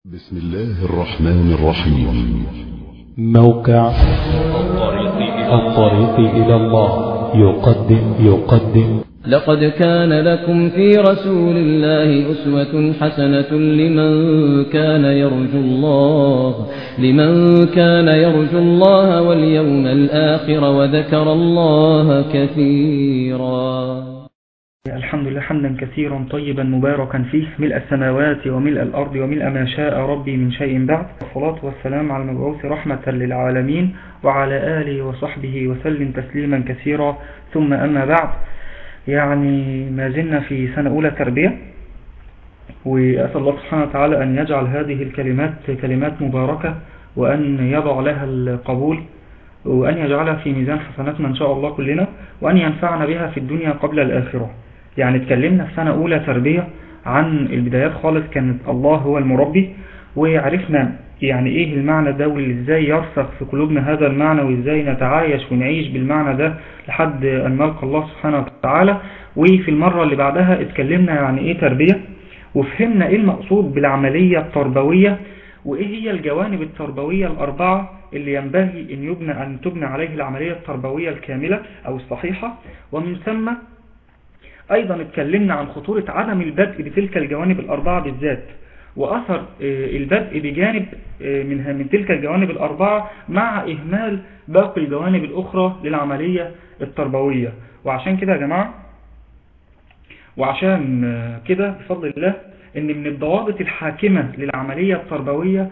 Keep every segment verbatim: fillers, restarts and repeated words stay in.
بسم الله الرحمن الرحيم. موقع الطريق إلى الله يقدم يقدم لقد كان لكم في رسول الله أسوة حسنة لمن كان يرجو الله لمن كان يرجو الله واليوم الآخر وذكر الله كثيرا. الحمد لله حمدا كثيرا طيبا مباركا فيه ملء السماوات وملء الأرض وملء ما شاء ربي من شيء بعد. والصلاة والسلام على المبعوث رحمة للعالمين وعلى آله وصحبه وسلم تسليما كثيرا، ثم أما بعد. يعني ما زلنا في سنة أولى تربية، وأسأل الله سبحانه وتعالى أن يجعل هذه الكلمات كلمات مباركة، وأن يضع لها القبول، وأن يجعلها في ميزان حسناتنا إن شاء الله كلنا، وأن ينفعنا بها في الدنيا قبل الآخرة. يعني اتكلمنا في سنة أولى تربية عن البدايات خالص، كانت الله هو المربي، وعرفنا يعني إيه المعنى ده، وإزاي يرسخ في قلوبنا هذا المعنى، وإزاي نتعايش ونعيش بالمعنى ده لحد أن نلقى الله سبحانه وتعالى. وفي المرة اللي بعدها اتكلمنا يعني إيه تربية، وفهمنا إيه المقصود بالعملية التربوية، وإيه هي الجوانب التربوية الأربعة اللي ينبغي أن يبنى أن تبنى عليه العملية التربوية الكاملة أو الصحيحة. ومن ثم أيضا اتكلمنا عن خطورة عدم البدء بتلك الجوانب الأربعة بالذات، وأثر البدء بجانب منها من تلك الجوانب الأربعة مع إهمال باقي الجوانب الأخرى للعملية التربوية. وعشان كده يا جماعة، وعشان كده بفضل الله إن من الضوابط الحاكمة للعملية التربوية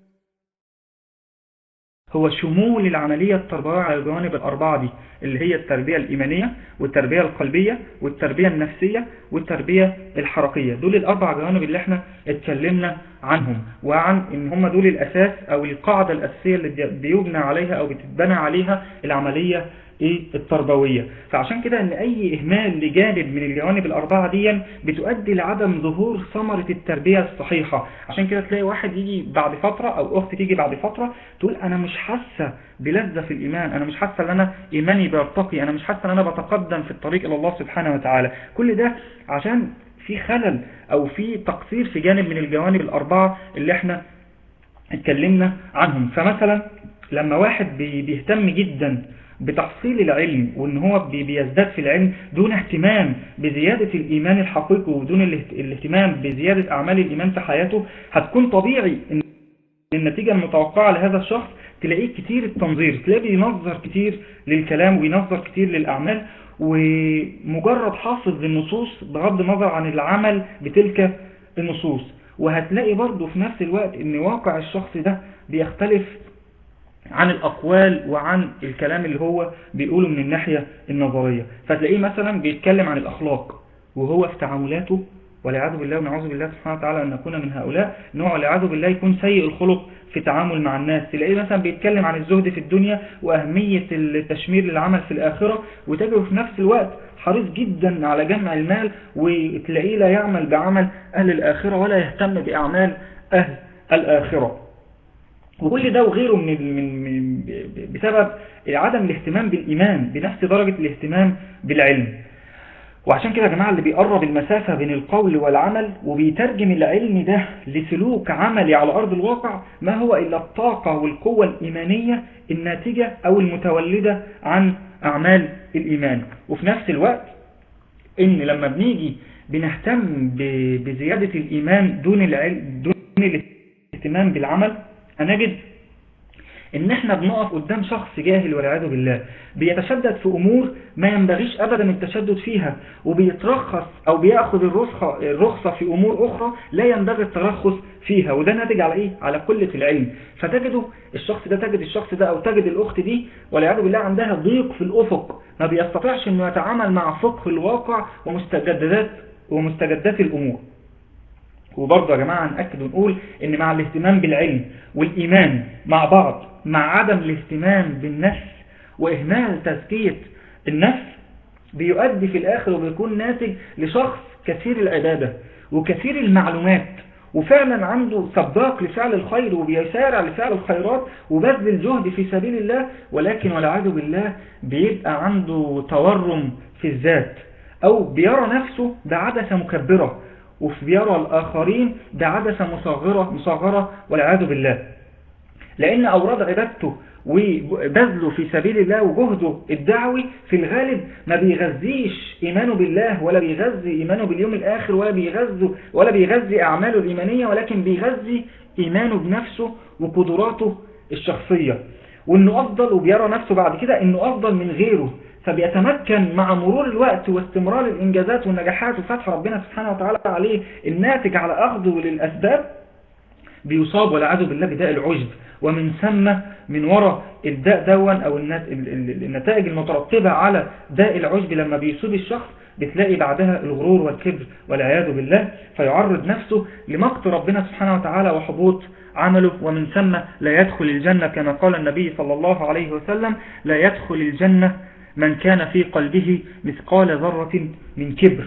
هو شمول العملية التربوية على الجوانب الأربعة دي، اللي هي التربية الإيمانية والتربية القلبية والتربية النفسية والتربية الحركية. دول الأربع جوانب اللي احنا اتكلمنا عنهم، وعن ان هم دول الأساس أو القاعدة الأساسية اللي بيبنى عليها أو بتتبنى عليها العملية ايه التربوية. فعشان كده ان اي اهمال لجانب من الجوانب الاربعة دي بتؤدي لعدم ظهور ثمرة التربية الصحيحة. عشان كده تلاقي واحد يجي بعد فترة او اخت تيجي بعد فترة تقول انا مش حاسة بلذة في الايمان، انا مش حاسة ان انا ايماني بيرتقي، انا مش حاسة ان انا بتقدم في الطريق الى الله سبحانه وتعالى. كل ده عشان في خلل او في تقصير في جانب من الجوانب الاربعة اللي احنا اتكلمنا عنهم. فمثلا لما واحد بيهتم جدا بتحصيل العلم وان هو بيزداد في العلم دون اهتمام بزيادة الايمان الحقيقي ودون الاهتمام بزيادة اعمال الايمان في حياته، هتكون طبيعي ان النتيجة المتوقعة لهذا الشخص تلاقيه كتير التنظير، تلاقيه بينظر كتير للكلام وينظر كتير للاعمال، ومجرد حافظ للنصوص بغض النظر عن العمل بتلك النصوص. وهتلاقي برضه في نفس الوقت ان واقع الشخص ده بيختلف عن الأقوال وعن الكلام اللي هو بيقوله من الناحية النظرية. فتلاقيه مثلا بيتكلم عن الأخلاق وهو في تعاملاته والعياذ بالله ونعوذ بالله سبحانه وتعالى أن نكون من هؤلاء نوع والعياذ بالله يكون سيء الخلق في التعامل مع الناس. تلاقيه مثلا بيتكلم عن الزهد في الدنيا وأهمية التشمير للعمل في الآخرة، وتجده في نفس الوقت حريص جدا على جمع المال، وتلاقيه لا يعمل بعمل أهل الآخرة ولا يهتم بأعمال أهل الآخرة. وكل ده وغيره من من بسبب عدم الاهتمام بالإيمان بنفس درجة الاهتمام بالعلم. وعشان كده يا جماعة اللي بيقرب المسافة بين القول والعمل وبيترجم العلم ده لسلوك عملي على أرض الواقع ما هو إلا الطاقة والقوة الإيمانية الناتجة أو المتولدة عن أعمال الإيمان. وفي نفس الوقت إن لما بنيجي بنهتم بزيادة الإيمان دون العلم دون الاهتمام بالعمل، هنجد ان احنا بنقف قدام شخص جاهل والعياذ بالله بيتشدد في امور ما ينبغيش ابدا التشدد فيها، وبيترخص او بياخذ الرخصه الرخصه في امور اخرى لا ينبغي الترخص فيها، وده ناتج على ايه؟ على قله العلم. فتجده الشخص ده تجد الشخص ده او تجد الاخت دي والعياذ بالله عندها ضيق في الافق، ما بيستطيعش انه يتعامل مع فقه الواقع ومستجدات ومستجدات الامور. وبرضه يا جماعة نأكد ونقول ان مع الاهتمام بالعلم والإيمان مع بعض مع عدم الاهتمام بالنفس وإهمال تزكية النفس بيؤدي في الآخر وبيكون ناتج لشخص كثير العبادة وكثير المعلومات، وفعلا عنده سباق لفعل الخير وبيسارع لفعل الخيرات وبذل الجهد في سبيل الله، ولكن والعياذ بالله بيبقى عنده تورم في الذات أو بيرى نفسه بعدسة مكبرة، وفي بيرى الآخرين بعدسة مصغرة مصغرة والعياذ بالله، لأن أوراد عبادته وبذله في سبيل الله وجهده الدعوي في الغالب ما بيغذيش إيمانه بالله، ولا بيغذي إيمانه باليوم الآخر، ولا بيغذي ولا بيغذي أعماله الإيمانية، ولكن بيغذي إيمانه بنفسه وقدراته الشخصية، وإنه أفضل، وبيرى نفسه بعد كده إنه أفضل من غيره، فبيتمكن مع مرور الوقت واستمرار الإنجازات والنجاحات وفتح ربنا سبحانه وتعالى عليه الناتج على أخذه للأسباب، بيصاب والعياذ بالله بداء العجب. ومن ثم من وراء الداء دون أو النتائج المترتبة على داء العجب لما بيصيب الشخص بتلاقي بعدها الغرور والكبر والعياذ بالله، فيعرض نفسه لمقت ربنا سبحانه وتعالى وحبوط عمله، ومن ثم لا يدخل الجنة كما قال النبي صلى الله عليه وسلم: لا يدخل الجنة من كان في قلبه مثقال ذرة من كبر.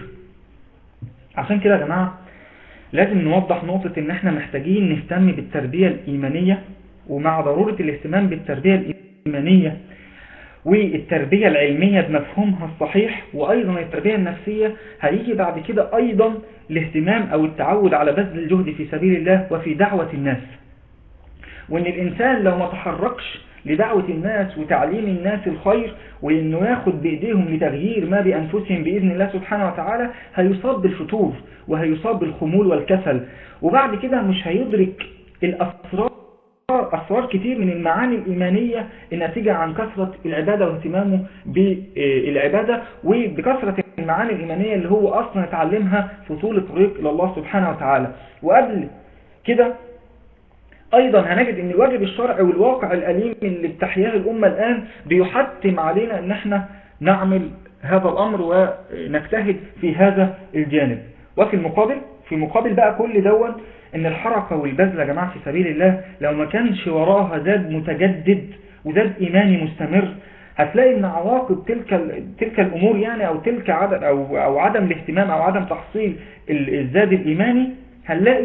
عشان كده يا جماعة لازم نوضح نقطة ان احنا محتاجين نهتم بالتربية الإيمانية، ومع ضرورة الاهتمام بالتربية الإيمانية والتربية العلمية بمفهومها الصحيح، وأيضا التربية النفسية، هيجي بعد كده أيضا الاهتمام أو التعود على بذل الجهد في سبيل الله وفي دعوة الناس. وإن الإنسان لو ما تحركش لدعوة الناس وتعليم الناس الخير، وإنه ياخد بإيديهم لتغيير ما بأنفسهم بإذن الله سبحانه وتعالى، هيصاب بالفتور وهيصاب بالخمول والكسل، وبعد كده مش هيدرك الأسرار أسرار كتير من المعاني الإيمانية الناتجة عن كثرة العبادة واهتمامه بالعبادة، وبكثرة المعاني الإيمانية اللي هو أصلا يتعلمها في طول الطريق إلى الله سبحانه وتعالى. وقبل كده أيضا هنجد أن الواجب الشرعي والواقع الأليم اللي بتحياه الأمة الآن بيحتم علينا أن احنا نعمل هذا الأمر ونجتهد في هذا الجانب. وفي المقابل في مقابل بقى كل دون ان الحركة والبذل يا جماعة في سبيل الله لو ما كانش وراها زاد متجدد وزاد إيماني مستمر، هتلاقي ان عواقب تلك تلك الامور يعني او تلك عدم او او عدم الاهتمام او عدم تحصيل الزاد الايماني، هنلاقي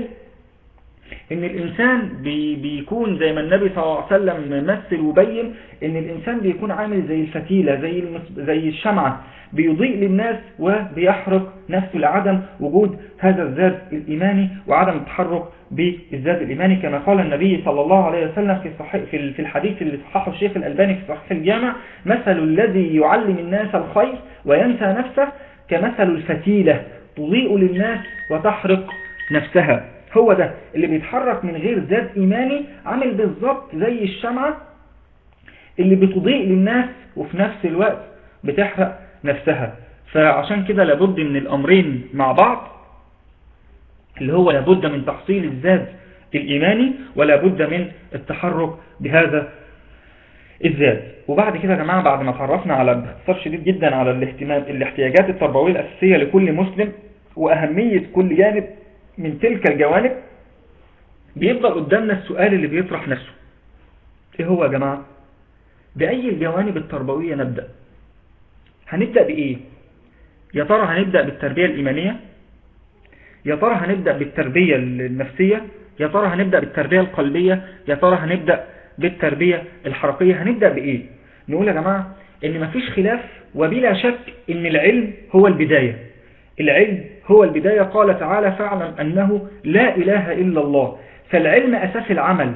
ان الانسان بي بيكون زي ما النبي صلى الله عليه وسلم مثل وبين ان الانسان بيكون عامل زي الفتيلة، زي زي الشمعة، بيضيء للناس وبيحرق نفسه لعدم وجود هذا الزاد الإيماني وعدم التحرك بالزاد الإيماني، كما قال النبي صلى الله عليه وسلم في الصحيح في الحديث اللي صححه الشيخ الألباني في صحيح الجامع: مثل الذي يعلم الناس الخير وينسى نفسه كمثل الفتيلة تضيء للناس وتحرق نفسها. هو ده اللي بيتحرك من غير زاد إيماني، عامل بالظبط زي الشمعة اللي بتضيء للناس وفي نفس الوقت بتحرق نفسها. فعشان كده لابد من الأمرين مع بعض، اللي هو لابد من تحصيل الزاد الإيماني ولابد من التحرك بهذا الزاد. وبعد كده يا جماعة بعد ما تعرفنا على باختصار شديد جدا على الاهتمام الاحتياجات التربوية الأساسية لكل مسلم وأهمية كل جانب من تلك الجوانب، بيفضل قدامنا السؤال اللي بيطرح نفسه: ايه هو يا جماعة؟ بأي الجوانب التربوية نبدأ؟ هنبدأ بإيه؟ يا ترى هنبدأ بالتربية الإيمانية؟ يا ترى هنبدأ بالتربية النفسية؟ يا ترى هنبدأ بالتربية القلبية؟ يا ترى هنبدأ بالتربية الحركية؟ هنبدأ بإيه؟ نقول يا جماعة إن مفيش خلاف وبلا شك إن العلم هو البداية. العلم هو البداية. قال تعالى: فاعلم أنه لا إله إلا الله. فالعلم أساس العمل.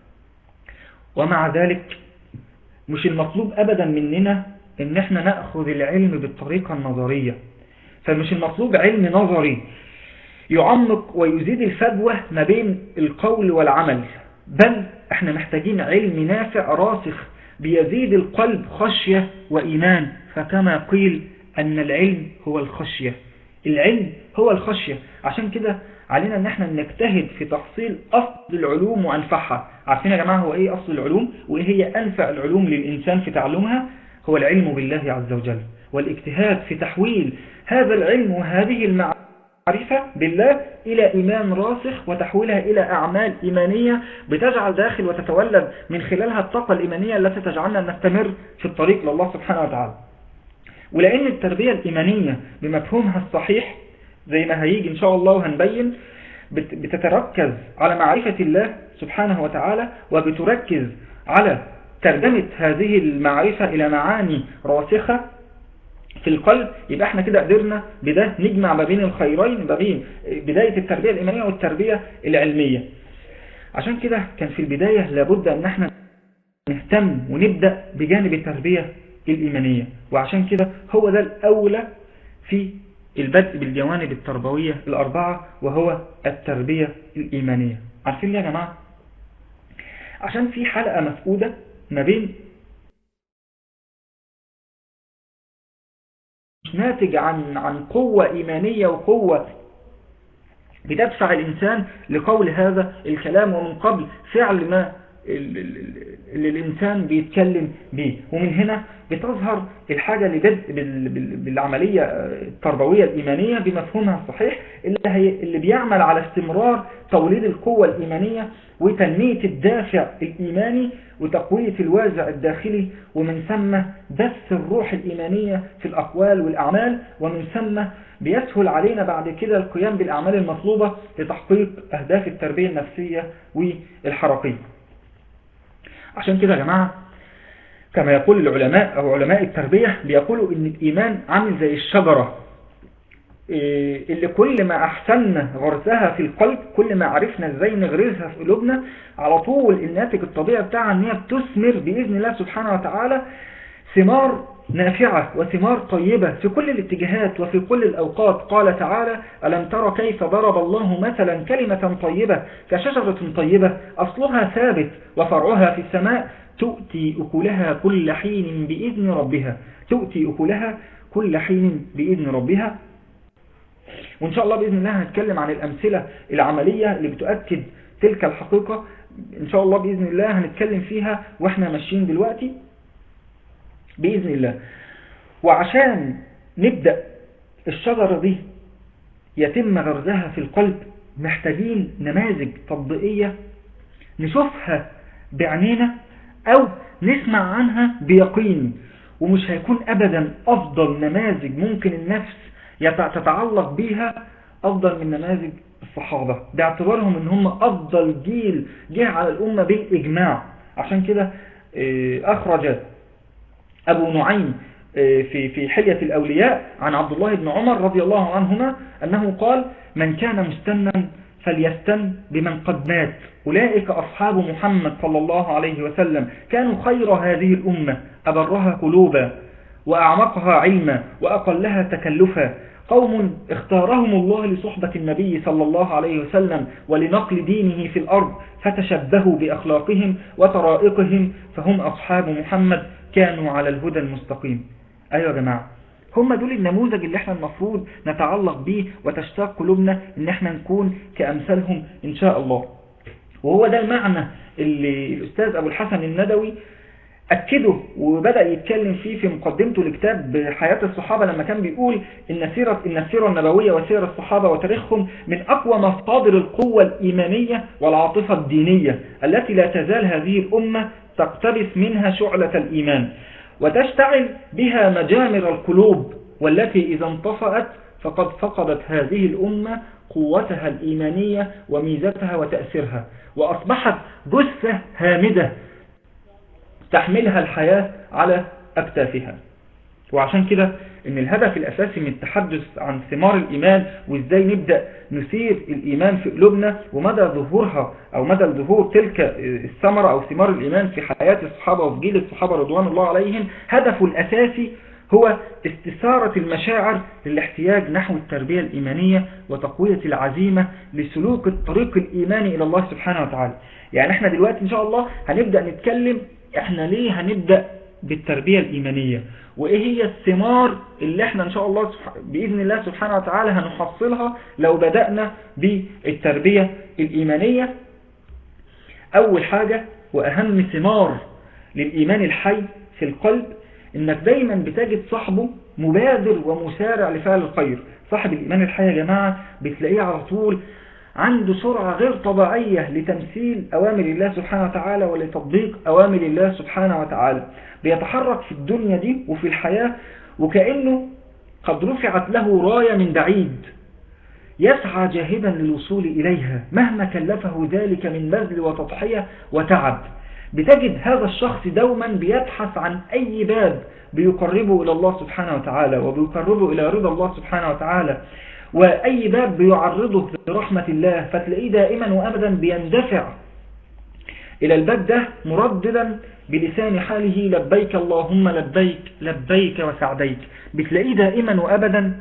ومع ذلك مش المطلوب أبدا مننا إن احنا نأخذ العلم بالطريقة النظرية. فمش المطلوب علم نظري يعمق ويزيد الفجوة ما بين القول والعمل، بل احنا محتاجين علم نافع راسخ بيزيد القلب خشية وإيمان. فكما قيل أن العلم هو الخشية. العلم هو الخشية. عشان كده علينا ان احنا نجتهد في تحصيل أصل العلوم وأنفعها. عارفين يا جماعة هو ايه أصل العلوم وايه هي أنفع العلوم للإنسان في تعلمها؟ هو العلم بالله عز وجل، والاجتهاد في تحويل هذا العلم وهذه المعرفة بالله إلى إيمان راسخ، وتحويلها إلى أعمال إيمانية بتجعل داخل وتتولد من خلالها الطاقة الإيمانية التي تجعلنا نستمر في الطريق لله سبحانه وتعالى. ولأن التربية الإيمانية بمفهومها الصحيح زي ما هيجي إن شاء الله وهنبين بتتركز على معرفة الله سبحانه وتعالى، وبتركز على ترجمة هذه المعرفة إلى معاني راسخة في القلب، يبقى احنا كده قدرنا بده نجمع ما بين الخيرين، ما بين بداية التربية الإيمانية والتربية العلمية. عشان كده كان في البداية لابد ان احنا نهتم ونبدأ بجانب التربية الإيمانية، وعشان كده هو ده الأولى في البدء بالجوانب التربوية الأربعة، وهو التربية الإيمانية. عارفين ليه يا جماعة؟ عشان في حلقة مفقودة ما بين ناتج عن عن قوة إيمانية وقوة بتدفع الإنسان لقول هذا الكلام، ومن قبل فعل ما اللي الإنسان بيتكلم به. ومن هنا بتظهر الحاجة لبدء بالعملية التربوية الإيمانية بمفهومها الصحيح، اللي, هي اللي بيعمل على استمرار توليد القوة الإيمانية وتنمية الدافع الإيماني وتقوية الوازع الداخلي، ومن ثم بث الروح الإيمانية في الأقوال والأعمال، ومن ثم بيسهل علينا بعد كده القيام بالأعمال المطلوبة لتحقيق أهداف التربية النفسية والحركية. عشان كده يا جماعة كما يقول العلماء أو علماء التربية بيقولوا إن الإيمان عامل زي الشجرة اللي كل ما أحسننا غرسها في القلب، كل ما عرفنا إزاي نغرسها في قلوبنا، على طول الناتج الطبيعي بتاعها إن هي بتثمر بإذن الله سبحانه وتعالى ثمار نافعة وثمار طيبة في كل الاتجاهات وفي كل الأوقات. قال تعالى: ألم ترى كيف ضرب الله مثلا كلمة طيبة كشجرة طيبة أصلها ثابت وفرعها في السماء تؤتي أكلها كل حين بإذن ربها تؤتي أكلها كل حين بإذن ربها. وإن شاء الله بإذن الله هنتكلم عن الأمثلة العملية اللي بتؤكد تلك الحقيقة. إن شاء الله بإذن الله هنتكلم فيها وإحنا ماشيين دلوقتي بإذن الله. وعشان نبدأ الشجرة دي يتم غرزها في القلب محتاجين نماذج تطبيقية نشوفها بعينينا أو نسمع عنها بيقين. ومش هيكون أبدا أفضل نماذج ممكن النفس تتعلق بيها أفضل من نماذج الصحابة، باعتبارهم ان هم أفضل جيل جه على الأمة بالإجماع. عشان كده أخرج أبو نعيم في في حلية الأولياء عن عبد الله بن عمر رضي الله عنهما أنه قال: من كان مستنا فليستن بمن قد مات، أولئك أصحاب محمد صلى الله عليه وسلم، كانوا خير هذه الأمة، أبرها قلوبا وأعمقها علما وأقلها تكلفا، قوم اختارهم الله لصحبة النبي صلى الله عليه وسلم ولنقل دينه في الأرض، فتشبهوا بأخلاقهم وطرائقهم فهم أصحاب محمد، كانوا على الهدى المستقيم. أيها يا جماعة، هم دول النموذج اللي احنا المفروض نتعلق به وتشتاق قلوبنا ان احنا نكون كأمثالهم ان شاء الله. وهو ده المعنى اللي الأستاذ أبو الحسن الندوي أكده وبدأ يتكلم فيه في مقدمته لكتاب حياة الصحابة، لما كان بيقول إن سيرة إن السيرة النبوية وسير الصحابة وتاريخهم من أقوى مصادر القوة الإيمانية والعاطفة الدينية التي لا تزال هذه الأمة تقتبس منها شعلة الإيمان وتشتعل بها مجامر القلوب، والتي إذا انطفأت فقد فقدت هذه الأمة قوتها الإيمانية وميزتها وتأثيرها، وأصبحت جثة هامدة تحملها الحياة على أكتافها. وعشان كده إن الهدف الأساسي من التحدث عن ثمار الإيمان وإزاي نبدأ نثير الإيمان في قلوبنا ومدى ظهورها أو مدى ظهور تلك الثمرة أو ثمار الإيمان في حياة الصحابة وفي جيل الصحابة رضوان الله عليهم، هدفه الأساسي هو استثارة المشاعر للاحتياج نحو التربية الإيمانية وتقوية العزيمة لسلوك الطريق الإيماني إلى الله سبحانه وتعالى. يعني احنا دلوقتي إن شاء الله هنبدأ نتكلم احنا ليه هنبدأ بالتربية الإيمانية، وإيه هي الثمار اللي احنا إن شاء الله بإذن الله سبحانه وتعالى هنحصلها لو بدأنا بالتربية الإيمانية. أول حاجة وأهم ثمار للإيمان الحي في القلب إنك دايما بتجد صاحبه مبادر ومسارع لفعل الخير. صاحب الإيمان الحي يا جماعة بتلاقيه على طول عنده سرعة غير طبيعية لتمثيل أوامر الله سبحانه وتعالى ولتطبيق أوامر الله سبحانه وتعالى، بيتحرك في الدنيا دي وفي الحياة وكأنه قد رفعت له راية من بعيد، يسعى جاهدا للوصول إليها مهما كلفه ذلك من بذل وتضحية وتعب. بتجد هذا الشخص دوما بيبحث عن أي باب بيقربه إلى الله سبحانه وتعالى وبيقربه إلى رضا الله سبحانه وتعالى، وأي باب بيعرضه لرحمة الله، فتلاقيه دائما وأبدا بيندفع إلى الباب ده مرددا بلسان حاله لبيك اللهم لبيك لبيك وسعديك. بتلاقيه دائما وأبدا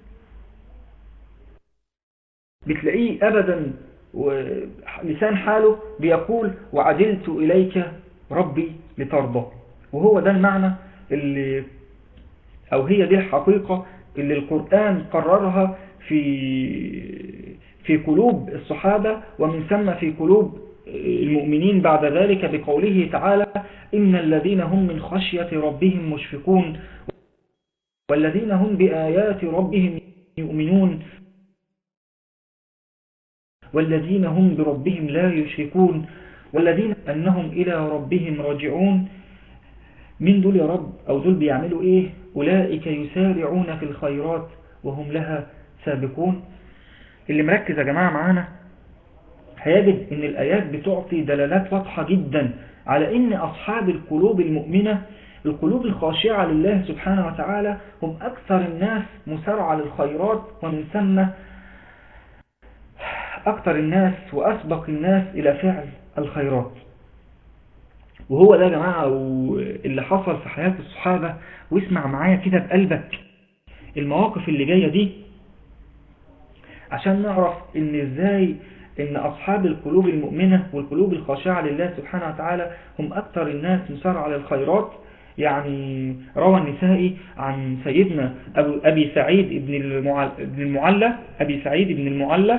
بتلاقيه أبدا ولسان حاله بيقول وعدلت إليك ربي لترضى. وهو ده المعنى اللي أو هي دي الحقيقة اللي القرآن قررها في في قلوب الصحابة ومن ثم في قلوب المؤمنين بعد ذلك بقوله تعالى إن الذين هم من خشية ربهم مشفقون والذين هم بآيات ربهم يؤمنون والذين هم بربهم لا يشركون والذين أنهم إلى ربهم راجعون. من دول يا رب أو دول بيعملوا إيه؟ أولئك يسارعون في الخيرات وهم لها سابقون. اللي مركز يا جماعة معانا هيجد ان الآيات بتعطي دلالات واضحة جدا على ان أصحاب القلوب المؤمنة القلوب الخاشعة لله سبحانه وتعالى هم أكثر الناس مسارعة للخيرات ومن ثم أكثر الناس وأسبق الناس إلى فعل الخيرات. وهو ده يا جماعة اللي حصل في حياة الصحابة. واسمع معايا كده بقلبك المواقف اللي جاية دي عشان نعرف ان ازاي ان اصحاب القلوب المؤمنة والقلوب الخاشعة لله سبحانه وتعالى هم اكثر الناس مسارعة للخيرات. يعني روى النسائي عن سيدنا ابي سعيد بن المعلى ابي سعيد بن المعلى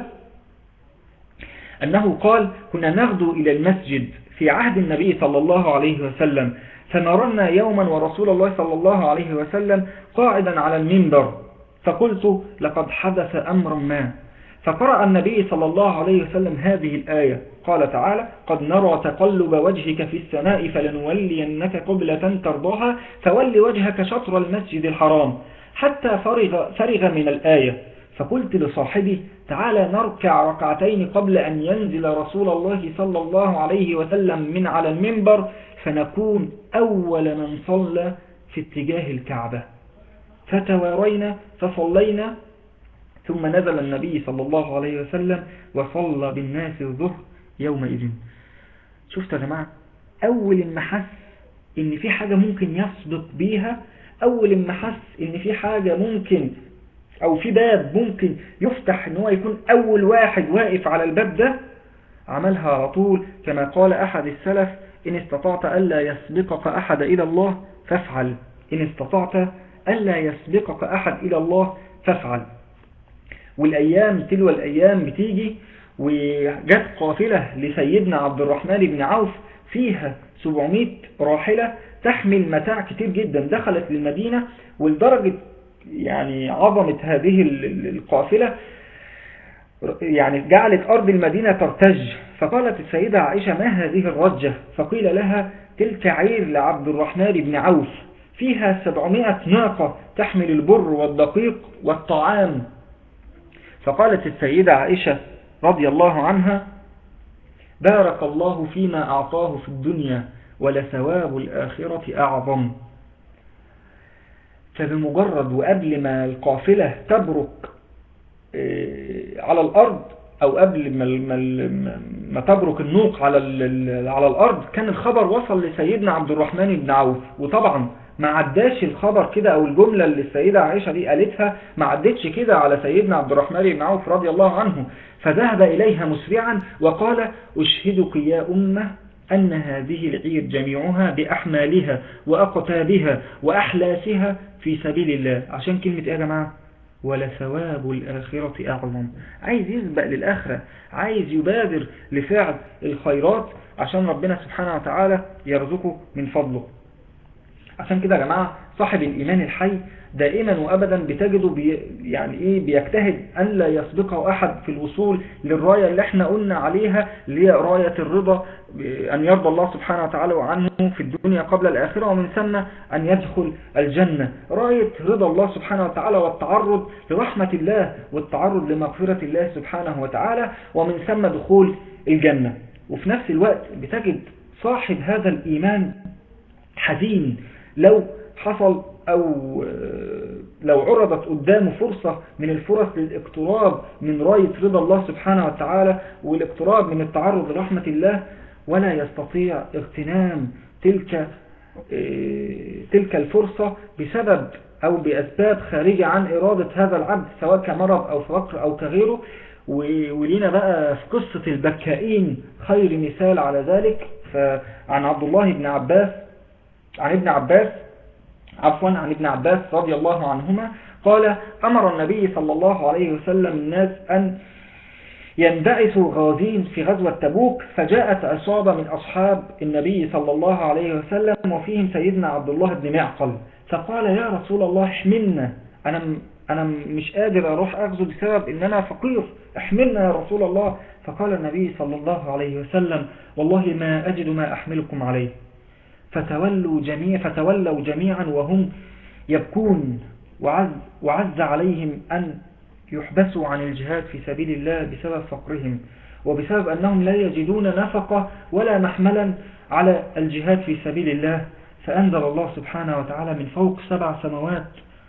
انه قال كنا نغدو الى المسجد في عهد النبي صلى الله عليه وسلم فمررنا يوما ورسول الله صلى الله عليه وسلم قاعدا على المنبر فقلت لقد حدث أمر ما، فقرأ النبي صلى الله عليه وسلم هذه الآية قال تعالى قد نرى تقلب وجهك في السماء فلنولينك قبلة ترضاها فول وجهك شطر المسجد الحرام حتى فرغ, فرغ من الآية. فقلت لصاحبي تعالى نركع ركعتين قبل أن ينزل رسول الله صلى الله عليه وسلم من على المنبر فنكون أول من صلى في اتجاه الكعبة. فتوارينا فصلينا ثم نزل النبي صلى الله عليه وسلم وصلى بالناس الظهر يومئذ. شفت يا جماعة أول ما حس إن في حاجة ممكن يسبق بيها، أول ما حس إن في حاجة ممكن أو في باب ممكن يفتح إن هو يكون أول واحد واقف على الباب ده عملها على طول. كما قال أحد السلف إن استطعت ألا يسبقك أحد إلى الله فافعل، إن استطعت ألا يسبقك أحد إلى الله فافعل. والأيام تلو الأيام بتيجي وجت قافلة لسيدنا عبد الرحمن بن عوف فيها سبعمائة راحلة تحمل متاع كتير جدا دخلت للمدينة. ولدرجة يعني عظمة هذه القافلة يعني جعلت أرض المدينة ترتج. فقالت السيدة عائشة ما هذه الرجة؟ فقيل لها تلك عير لعبد الرحمن بن عوف فيها سبعمائة ناقة تحمل البر والدقيق والطعام. فقالت السيدة عائشة رضي الله عنها بارك الله فيما أعطاه في الدنيا ولثواب الآخرة أعظم. فبمجرد وقبل ما القافلة تبرك على الأرض أو قبل ما تبرك النوق على على الأرض كان الخبر وصل لسيدنا عبد الرحمن بن عوف. وطبعا ما عداش الخبر كده أو الجملة اللي السيدة عائشة دي قالتها ما عدتش كده على سيدنا عبد الرحمن بن عوف رضي الله عنه. فذهب إليها مسرعا وقال أشهدك يا أمة أن هذه العير جميعها بأحمالها وأقتابها وأحلاسها في سبيل الله. عشان كلمة إيه يا جماعة؟ ولثواب الآخرة أعظم. عايز يسبق للآخرة، عايز يبادر لفعل الخيرات عشان ربنا سبحانه وتعالى يرزقه من فضله. عشان كده يا جماعة صاحب الإيمان الحي دائما وأبدا بتجده بي يعني إيه بيجتهد أن لا يسبقه أحد في الوصول للراية اللي احنا قلنا عليها اللي هي راية الرضا، أن يرضى الله سبحانه وتعالى عنه في الدنيا قبل الآخرة ومن ثم أن يدخل الجنة. راية رضا الله سبحانه وتعالى والتعرض لرحمة الله والتعرض لمغفرة الله سبحانه وتعالى ومن ثم دخول الجنة. وفي نفس الوقت بتجد صاحب هذا الإيمان حزين لو حصل أو لو عرضت قدامه فرصة من الفرص للاقتراب من راية رضا الله سبحانه وتعالى والاقتراب من التعرض لرحمة الله، ولا يستطيع اغتنام تلك تلك الفرصة بسبب أو بأسباب خارجة عن إرادة هذا العبد، سواء كمرض أو فقر أو كغيره. ولينا بقى في قصة البكائين خير مثال على ذلك. فعن عبد الله بن عباس عن ابن عباس عفوا عن ابن عباس رضي الله عنهما قال: أمر النبي صلى الله عليه وسلم الناس أن ينبعثوا غازين في غزوة تبوك، فجاءت عصابة من أصحاب النبي صلى الله عليه وسلم وفيهم سيدنا عبد الله بن معقل، فقال: يا رسول الله احملنا، أنا أنا مش قادر أروح أغزو بسبب إن أنا فقير، احملنا يا رسول الله. فقال النبي صلى الله عليه وسلم: والله ما أجد ما أحملكم عليه. فتولوا جميع فتولوا جميعا وهم يبكون، وعز, وعز عليهم أن يحبسوا عن الجهاد في سبيل الله بسبب فقرهم، وبسبب أنهم لا يجدون نفقة ولا محملا على الجهاد في سبيل الله. فأنزل الله سبحانه وتعالى من فوق سبع سماوات: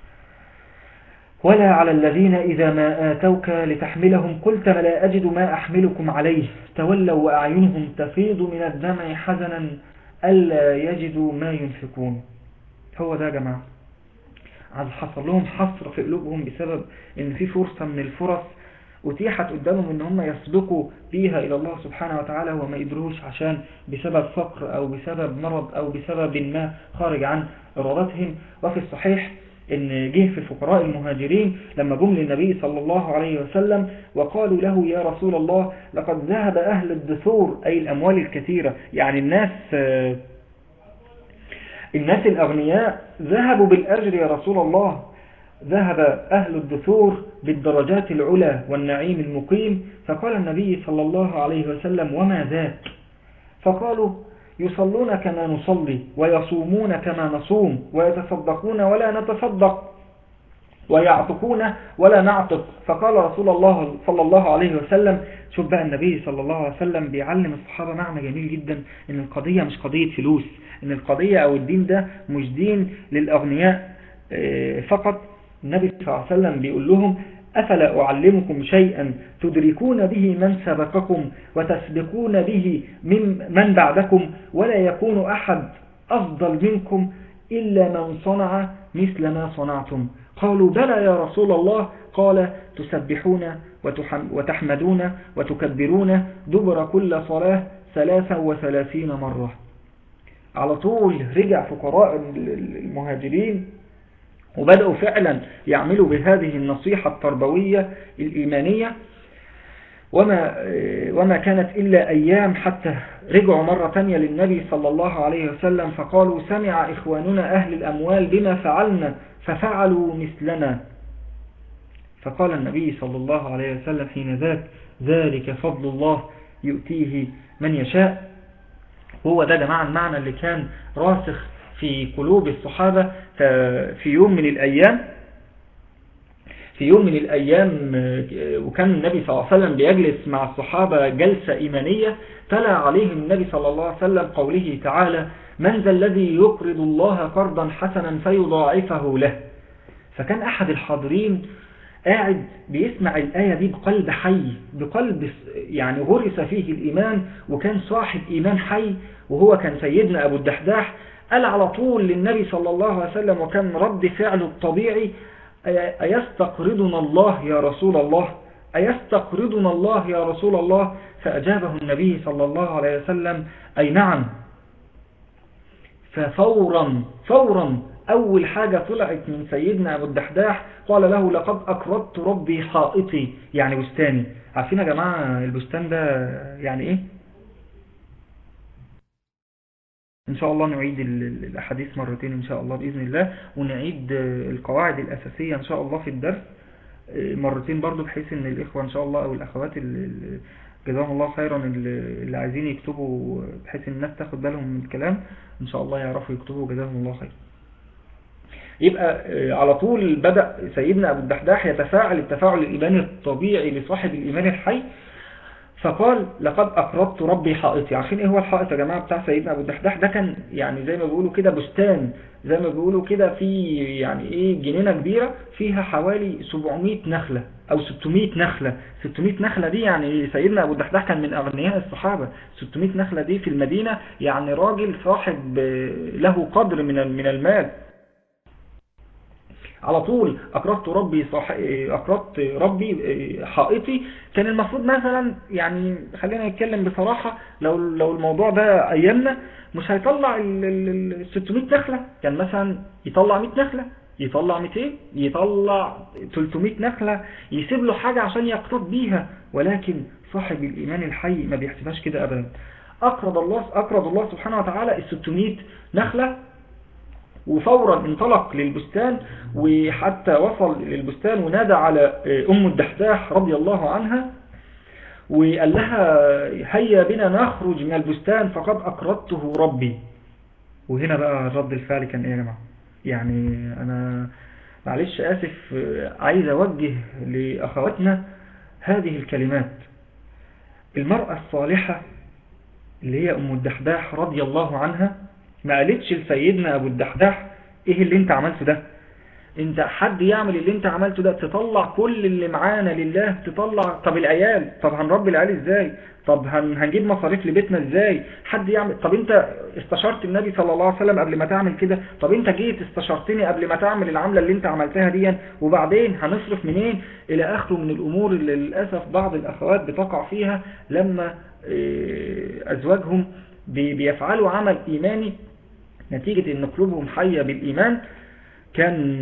ولا على الذين إذا ما آتوك لتحملهم قلت لا أجد ما أحملكم عليه تولوا وأعينهم تفيض من الدمع حزنا ألا يجدوا ما ينفقون. هو ده يا جماعة، حصل لهم حصر في قلوبهم بسبب ان في فرصة من الفرص اتيحت قدامهم ان هم يسبقوا بيها الى الله سبحانه وتعالى وما يدروش، عشان بسبب فقر او بسبب مرض او بسبب ما خارج عن ارادتهم. وفي الصحيح ان جه في فقراء المهاجرين لما جم للنبي صلى الله عليه وسلم وقالوا له: يا رسول الله لقد ذهب اهل الدثور، اي الاموال الكثيرة، يعني الناس الناس الاغنياء ذهبوا بالاجر يا رسول الله، ذهب اهل الدثور بالدرجات العلى والنعيم المقيم. فقال النبي صلى الله عليه وسلم: وما ذاك؟ فقالوا: يصلون كما نصلي ويصومون كما نصوم ويتصدقون ولا نتصدق ويعتقون ولا نعتق. فقال رسول الله صلى الله عليه وسلم، شوف بقى النبي صلى الله عليه وسلم بيعلم الصحابة معنى جميل جدا، ان القضية مش قضية فلوس، ان القضية او الدين ده مش دين للأغنياء فقط. النبي صلى الله عليه وسلم بيقول لهم: أفلا أعلمكم شيئا تدركون به من سبقكم وتسبقون به من, من بعدكم ولا يكون أحد أفضل منكم إلا من صنع مثل ما صنعتم. قالوا: بلى يا رسول الله. قال: تسبحون وتحمدون وتكبرون دبر كل صلاة ثلاثة وثلاثين مرة. على طول رجع فقراء المهاجرين وبدأوا فعلا يعملوا بهذه النصيحة التربوية الإيمانية، وما, وما كانت إلا أيام حتى رجعوا مرة تانية للنبي صلى الله عليه وسلم فقالوا: سمع إخواننا أهل الأموال بما فعلنا ففعلوا مثلنا. فقال النبي صلى الله عليه وسلم حين ذاك: ذلك فضل الله يؤتيه من يشاء. هو ده جماعة المعنى اللي كان راسخ في قلوب الصحابة. في يوم من الأيام في يوم من الأيام وكان النبي صلى الله عليه وسلم بيجلس مع الصحابة جلسة إيمانية، تلا عليهم النبي صلى الله عليه وسلم قوله تعالى: من ذا الذي يقرض الله قرضا حسنا فيضاعفه له. فكان أحد الحاضرين قاعد بيسمع الآية دي بقلب حي، بقلب يعني غرس فيه الإيمان، وكان صاحب إيمان حي، وهو كان سيدنا أبو الدحداح. قال على طول للنبي صلى الله عليه وسلم وكان رد فعله الطبيعي: أيستقرضنا الله يا رسول الله؟ أيستقرضنا الله يا رسول الله؟ فأجابه النبي صلى الله عليه وسلم: أي نعم. ففورا فورا أول حاجة طلعت من سيدنا أبو الدحداح قال له: لقد أقرضت ربي حائطي، يعني بستاني. عارفين يا جماعة البستان ده يعني إيه؟ إن شاء الله نعيد الأحاديث مرتين إن شاء الله بإذن الله، ونعيد القواعد الأساسية إن شاء الله في الدرس مرتين برضو، بحيث إن الإخوة إن شاء الله أو الأخوات جزاهم الله خيرا اللي عايزين يكتبوا، بحيث الناس تاخد بالهم من الكلام إن شاء الله يعرفوا يكتبوا جزاهم الله خير. يبقى على طول بدأ سيدنا أبو الدحداح يتفاعل التفاعل الإيماني الطبيعي لصاحب الإيمان الحي، فقال لقد أقرضت ربي حائطي. عارفين ايه هو الحائط يا جماعة بتاع سيدنا أبو الدحداح؟ ده كان يعني زي ما بيقولوا كده بستان، زي ما بيقولوا كده في يعني ايه جنينة كبيرة فيها حوالي سبعمائة نخلة او ستمائة نخلة. ستمائة نخلة دي يعني سيدنا أبو الدحداح كان من أغنياء الصحابة. ستمائة نخلة دي في المدينة يعني راجل صاحب له قدر من من المال. على طول أقرضت ربي صح... أقرضت ربي حائطي. كان المفروض مثلا يعني خلينا نتكلم بصراحة، لو لو الموضوع ده أيامنا مش هيطلع ال ستمائة نخلة، كان مثلا يطلع مائة نخلة، يطلع مئتين، يطلع ثلاثمائة نخلة، يسيب له حاجة عشان يقترض بيها. ولكن صاحب الإيمان الحي ما بيحسبهاش كده أبدا. أقرض الله أقرض الله سبحانه وتعالى ال ستمائة نخلة، وفورا انطلق للبستان، وحتى وصل للبستان ونادى على أم الدحداح رضي الله عنها وقال لها هيا بنا نخرج من البستان فقد أقرضته ربي. وهنا بقى رد الفعل كان ايه يا جماعة؟ يعني أنا معلش آسف عايز أوجه لأخواتنا هذه الكلمات. المرأة الصالحة اللي هي أم الدحداح رضي الله عنها ما قالتش لسيدنا أبو الدحداح إيه اللي أنت عملته ده؟ أنت حد يعمل اللي أنت عملته ده؟ تطلع كل اللي معانا لله، تطلع طب العيال، طب هنربي العيال إزاي؟ طب هنجيب مصاريف لبيتنا إزاي؟ حد يعمل؟ طب أنت استشرت النبي صلى الله عليه وسلم قبل ما تعمل كده؟ طب أنت جيت استشرتني قبل ما تعمل العملة اللي أنت عملتها دي؟ وبعدين هنصرف منين؟ إلى آخره من الأمور اللي للأسف بعض الأخوات بتقع فيها لما أزواجهم بيفعلوا عمل إيماني نتيجة أن قلوبهم حية بالإيمان. كان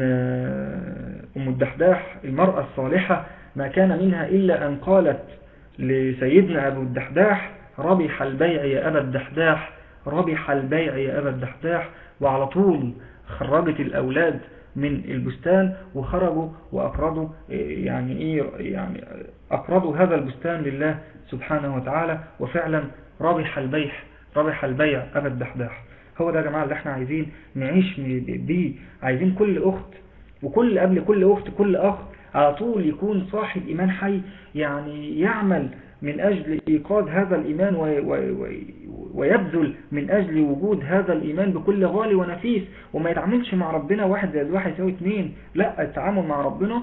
أم الدحداح المرأة الصالحة ما كان منها إلا أن قالت لسيدنا أبو الدحداح ربح البيع يا أبا الدحداح، ربح البيع يا أبا الدحداح. وعلى طول خرجت الأولاد من البستان وخرجوا وأقرضوا يعني إيه يعني أقرضوا هذا البستان لله سبحانه وتعالى، وفعلا ربح البيع ربح البيع أبا الدحداح. هو ده يا جماعة اللي احنا عايزين نعيش بيه. عايزين كل أخت وكل قبل كل أخت كل أخ على طول يكون صاحب إيمان حي، يعني يعمل من أجل إيقاظ هذا الإيمان ويبذل من أجل وجود هذا الإيمان بكل غالي ونفيس. وما يتعاملش مع ربنا واحد زائد واحد يساوي اتنين، لا، التعامل مع ربنا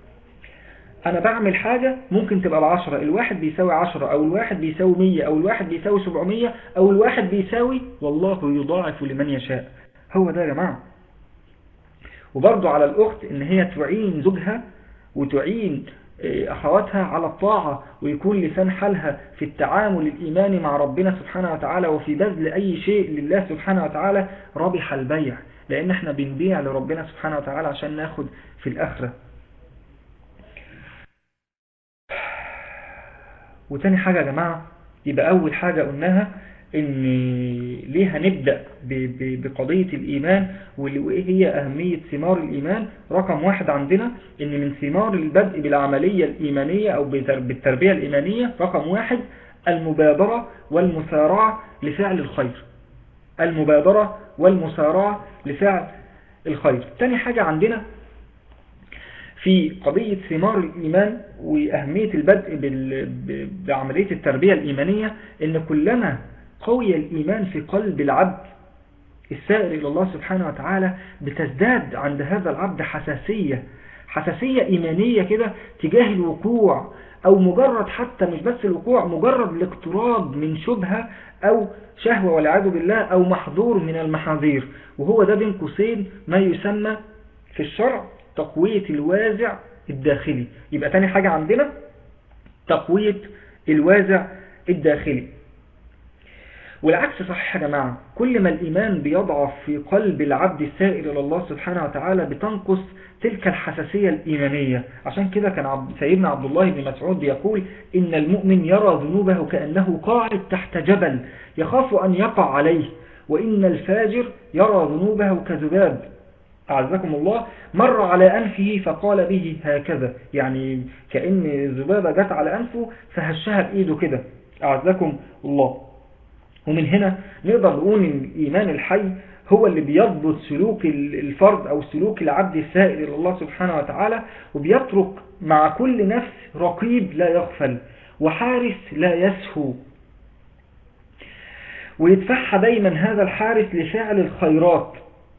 أنا بعمل حاجة ممكن تبقى بعشرة، الواحد بيساوي عشرة، أو الواحد بيساوي مية، أو الواحد بيساوي سبعمية، أو الواحد بيساوي والله يضاعف لمن يشاء. هو ده يا جماعة. وبرضو على الأخت إن هي تعين زوجها وتعين أخواتها على الطاعة، ويكون لسان حالها في التعامل الإيماني مع ربنا سبحانه وتعالى، وفي بذل أي شيء لله سبحانه وتعالى. ربح البيع، لأن احنا بنبيع لربنا سبحانه وتعالى عشان ناخد في الآخرة. وتاني حاجة يا جماعة، يبقى أول حاجة قلناها إن ليه هنبدأ بقضية الإيمان وإيه هي أهمية ثمار الإيمان. رقم واحد عندنا إن من ثمار البدء بالعملية الإيمانية أو بالتربية الإيمانية رقم واحد المبادرة والمسارعة لفعل الخير. المبادرة والمسارعة لفعل الخير. تاني حاجة عندنا في قضية ثمار الإيمان وأهمية البدء بعملية التربية الإيمانية إن كلما قوي الإيمان في قلب العبد السائر إلى الله سبحانه وتعالى بتزداد عند هذا العبد حساسية حساسية إيمانية كده تجاه الوقوع، أو مجرد حتى مش بس الوقوع، مجرد الاقتراب من شبهة أو شهوة والعياذ بالله أو محظور من المحاذير. وهو ده بين قوسين ما يسمى في الشرع تقوية الوازع الداخلي. يبقى تاني حاجة عندنا تقوية الوازع الداخلي. والعكس صحيح يا جماعة، كل ما الإيمان بيضعف في قلب العبد السائر إلى الله سبحانه وتعالى بتنقص تلك الحساسية الإيمانية. عشان كده كان عبد سيدنا عبد الله بن مسعود يقول إن المؤمن يرى ذنوبه كأنه قاعد تحت جبل يخاف أن يقع عليه، وإن الفاجر يرى ذنوبه كذباب أعزكم الله مر على أنفه فقال به هكذا، يعني كأن الذبابة جت على أنفه فهشها بإيده كده أعزكم الله. ومن هنا نقدر نقول إن الإيمان الحي هو اللي بيضبط سلوك الفرد أو سلوك العبد السائر إلى الله سبحانه وتعالى، وبيترك مع كل نفس رقيب لا يغفل، وحارس لا يسهو، ويدفعها دايما هذا الحارس لفعل الخيرات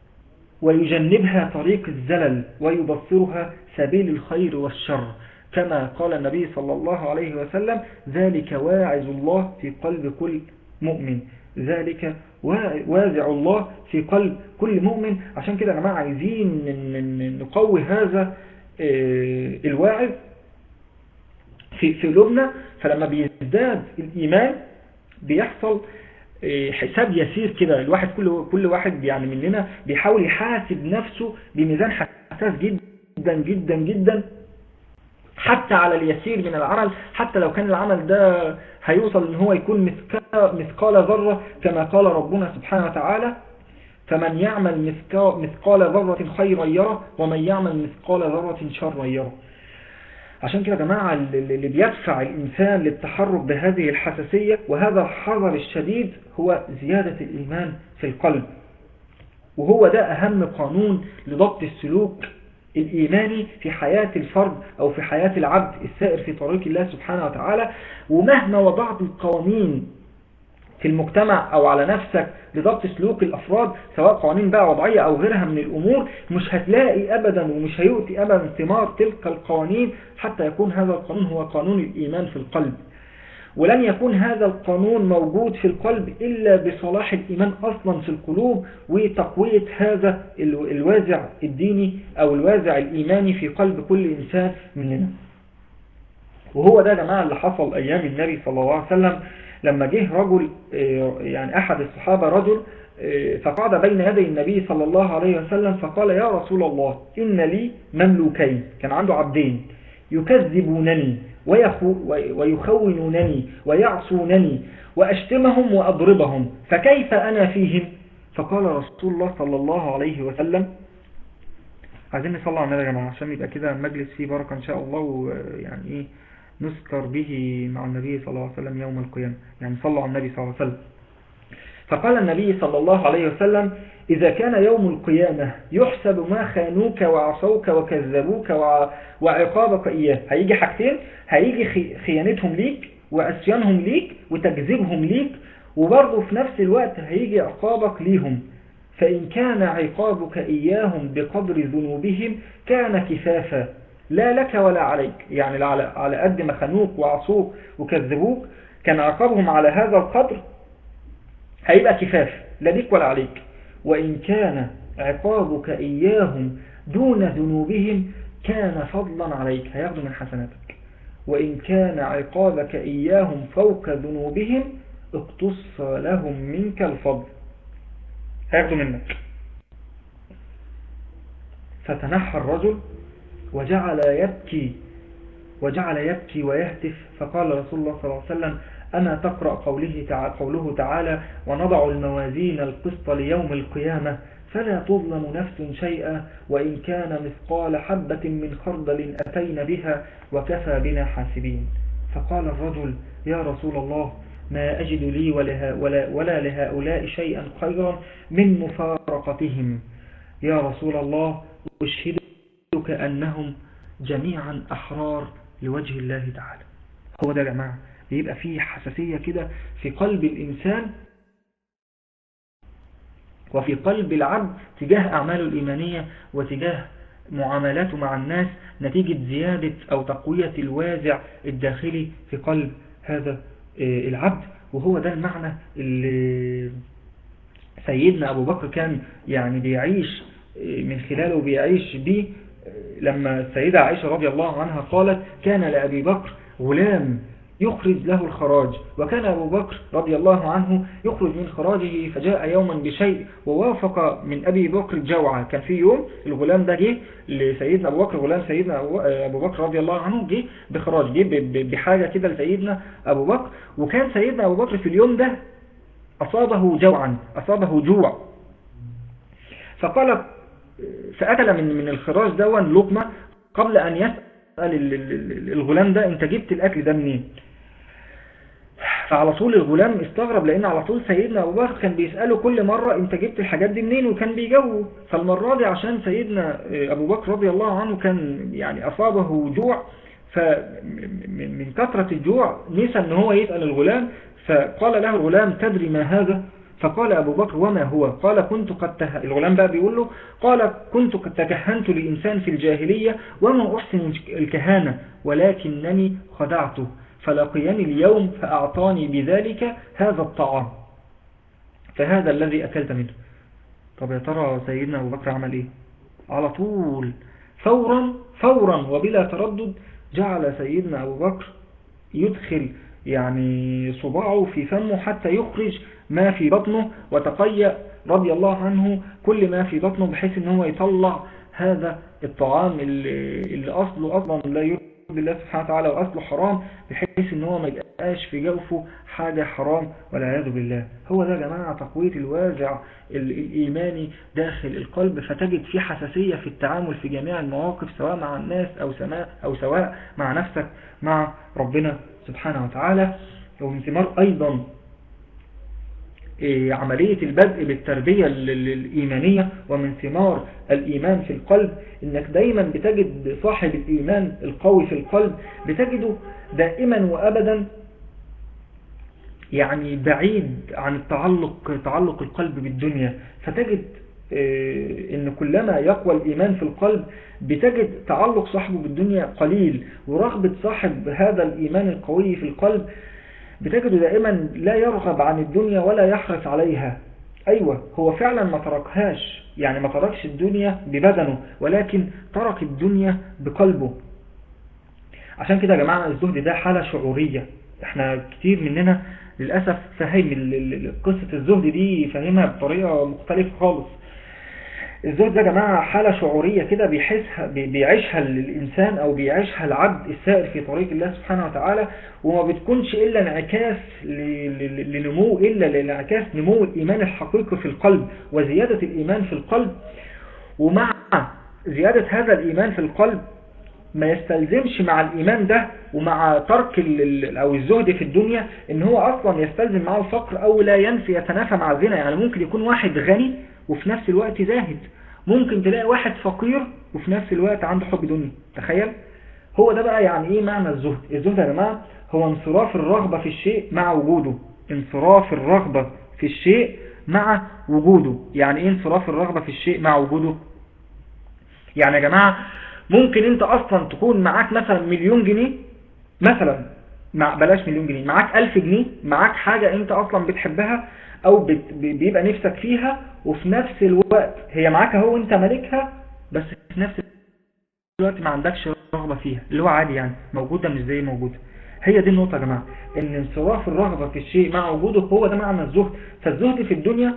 ويجنبها طريق الزلل ويبصرها سبيل الخير والشر، كما قال النبي صلى الله عليه وسلم: ذلك واعظ الله في قلب كل مؤمن، ذلك وازع الله في قلب كل مؤمن. عشان كده يا جماعة عايزين نقوي هذا الواعظ في في قلوبنا، فلما بيزداد الإيمان بيحصل حساب يسير كده. الواحد كل كل واحد يعني مننا بيحاول يحاسب نفسه بميزان حساس جدا جدا جدا، حتى على اليسير من العمل، حتى لو كان العمل ده هيوصل ان هو يكون مثقال ذرة، كما قال ربنا سبحانه وتعالى: فمن يعمل مثقال ذرة خيرا يره ومن يعمل مثقال ذرة شرا يره. عشان كده يا جماعة اللي بيدفع الإنسان للتحرك بهذه الحساسية وهذا الحذر الشديد هو زيادة الإيمان في القلب، وهو ده أهم قانون لضبط السلوك الإيماني في حياة الفرد أو في حياة العبد السائر في طريق الله سبحانه وتعالى. ومهما وضعت القوانين في المجتمع أو على نفسك لضبط سلوك الأفراد، سواء قوانين بقى وضعية أو غيرها من الأمور، مش هتلاقي أبدا ومش هيؤتي أبدا ثمار تلك القوانين حتى يكون هذا القانون هو قانون الإيمان في القلب. ولن يكون هذا القانون موجود في القلب إلا بصلاح الإيمان أصلا في القلوب وتقوية هذا الوازع الديني أو الوازع الإيماني في قلب كل إنسان مننا. وهو ده يا جماعة اللي حصل أيام النبي صلى الله عليه وسلم، لما جه رجل يعني أحد الصحابة رجل فقعد بين يدي النبي صلى الله عليه وسلم فقال: يا رسول الله، إن لي مملوكين، كان عنده عبدين، يكذبونني ويخونونني ويعصونني وأشتمهم وأضربهم، فكيف أنا فيهم؟ فقال رسول الله صلى الله عليه وسلم، عايزين نصلي على النبي يا جماعة عشان يبقى كده مجلس فيه بركة إن شاء الله، ويعني إيه نذكر به مع النبي صلى الله عليه وسلم يوم القيامة، يعني صلوا على النبي صلى الله عليه وسلم. فقال النبي صلى الله عليه وسلم: إذا كان يوم القيامة يحسب ما خانوك وعصوك وكذبوك وعقابك إياه، هيجي حاجتين، هيجي خيانتهم ليك وعصيانهم ليك وتكذيبهم ليك، وبرضه في نفس الوقت هيجي عقابك ليهم. فإن كان عقابك إياهم بقدر ذنوبهم كان كفافا لا لك ولا عليك، يعني على قد ما خانوك وعصوك وكذبوك كان عقابهم على هذا القدر هيبقى كفاف لا ليك ولا عليك. وإن كان عقابك إياهم دون ذنوبهم كان فضلا عليك، هياخدوا من حسناتك. وإن كان عقابك إياهم فوق ذنوبهم اقتص لهم منك الفضل، هياخدوا منك. فتنحى الرجل وجعل يبكي وجعل يبكي ويهتف، فقال رسول الله صلى الله عليه وسلم: أما تقرأ قوله تعالى, قوله تعالى: ونضع الموازين القسط ليوم القيامة فلا تظلم نفس شيئا وإن كان مثقال حبة من خردل أتينا بها وكفى بنا حاسبين. فقال الرجل: يا رسول الله، ما أجد لي ولا, ولا, ولا لهؤلاء شيئا خيرا من مفارقتهم. يا رسول الله، أشهدك أنهم جميعا أحرار لوجه الله تعالى. هو ده يا جماعة بيبقى فيه حساسية كده في قلب الإنسان وفي قلب العبد تجاه أعماله الإيمانية وتجاه معاملاته مع الناس، نتيجة زيادة أو تقوية الوازع الداخلي في قلب هذا العبد. وهو ده المعنى اللي سيدنا أبو بكر كان يعني بيعيش من خلاله بيعيش به، لما السيدة عائشة رضي الله عنها قالت: كان لأبي بكر غلام يخرج له الخراج، وكان أبو بكر رضي الله عنه يخرج من خراجه، فجاء يوما بشيء ووافق من أبي بكر جوعا. كان في يوم الغلام ده جه لسيدنا أبو بكر، غلام سيدنا أبو بكر رضي الله عنه جه بخراج، جه بحاجة كده لسيدنا أبو بكر، وكان سيدنا أبو بكر في اليوم ده أصابه جوعا أصابه جوع، فقال فأكل من من الخراج دون لقمة قبل أن يسأل الغلام ده: أنت جبت الأكل ده منين؟ فعلى طول الغلام استغرب، لأن على طول سيدنا أبو بكر كان بيسأله كل مرة: أنت جبت الحاجات دي منين؟ وكان بيجاوب. فالمرة دي عشان سيدنا أبو بكر رضي الله عنه كان يعني أصابه جوع، فمن كثرة الجوع نسى ان هو يسأل الغلام، فقال له الغلام تدري ما هذا؟ فقال أبو بكر وما هو؟ قال كنت قد ته... الغلام بقى بيقول له قال كنت قد تكهنت لإنسان في الجاهلية وما أحسن الكهانة ولكنني خدعته فلقيني اليوم فأعطاني بذلك هذا الطعام فهذا الذي أكلت منه. طب يا ترى سيدنا أبو بكر عمل إيه؟ على طول فورا فورا وبلا تردد جعل سيدنا أبو بكر يدخل يعني صباعه في فمه حتى يخرج ما في بطنه، وتقيأ رضي الله عنه كل ما في بطنه بحيث ان هو يطلع هذا الطعام اللي, اللي أصله أصلا لا يرضي الله سبحانه وتعالى وأصله حرام، بحيث ان هو ما يبقاش في جوفه حاجة حرام والعياذ بالله. هو ده يا جماعة تقوية الوازع الإيماني داخل القلب، فتجد في حساسية في التعامل في جميع المواقف سواء مع الناس أو, سماء أو سواء مع نفسك مع ربنا سبحانه وتعالى. ومن ثمار أيضا عملية البدء بالتربية الإيمانية ومن ثمار الإيمان في القلب إنك دايما بتجد صاحب الإيمان القوي في القلب بتجده دائما وأبدا يعني بعيد عن التعلق تعلق القلب بالدنيا، فتجد إن كلما يقوى الإيمان في القلب بتجد تعلق صاحبه بالدنيا قليل، ورغبة صاحب هذا الإيمان القوي في القلب بتجده دائما لا يرغب عن الدنيا ولا يحرص عليها. أيوة هو فعلا ما تركهاش، يعني ما تركش الدنيا ببدنه ولكن ترك الدنيا بقلبه. عشان كده يا جماعة الزهد ده حالة شعورية، احنا كتير مننا للأسف فهم قصة الزهد دي فهمها بطريقة مختلفة خالص. الزهد ده يا جماعة حالة شعورية كده بيحسها بيعيشها الإنسان أو بيعيشها العبد السائر في طريق الله سبحانه وتعالى، وما بتكونش إلا انعكاس لنمو إلا لانعكاس نمو الإيمان الحقيقي في القلب وزيادة الإيمان في القلب. ومع زيادة هذا الإيمان في القلب ما يستلزمش مع الإيمان ده ومع ترك أو الزهد في الدنيا إن هو أصلا يستلزم معه الفقر أو لا ينفي يتنافى مع الزنا. يعني ممكن يكون واحد غني وفي نفس الوقت زاهد، ممكن تلاقي واحد فقير وفي نفس الوقت عنده حب دنيا. تخيل، هو ده بقى يعني ايه معنى الزهد. الزهد يا جماعه هو انصراف الرغبة في الشيء مع وجوده. انصراف الرغبة في الشيء مع وجوده. يعني ايه انصراف الرغبة في الشيء مع وجوده؟ يعني يا جماعه ممكن انت اصلا تكون معاك مثلا مليون جنيه مثلا، مع بلاش مليون جنيه، معاك ألف جنيه، معاك حاجة انت اصلا بتحبها او بيبقى نفسك فيها، وفي نفس الوقت هي معاك اهو انت مالكها، بس في نفس الوقت ما عندكش رغبة فيها، اللي هو عادي يعني موجودة مش زي موجودة. هي دي النقطة يا جماعة، ان انصراف الرغبة في الشيء مع وجوده هو ده معنى الزهد. فالزهد في الدنيا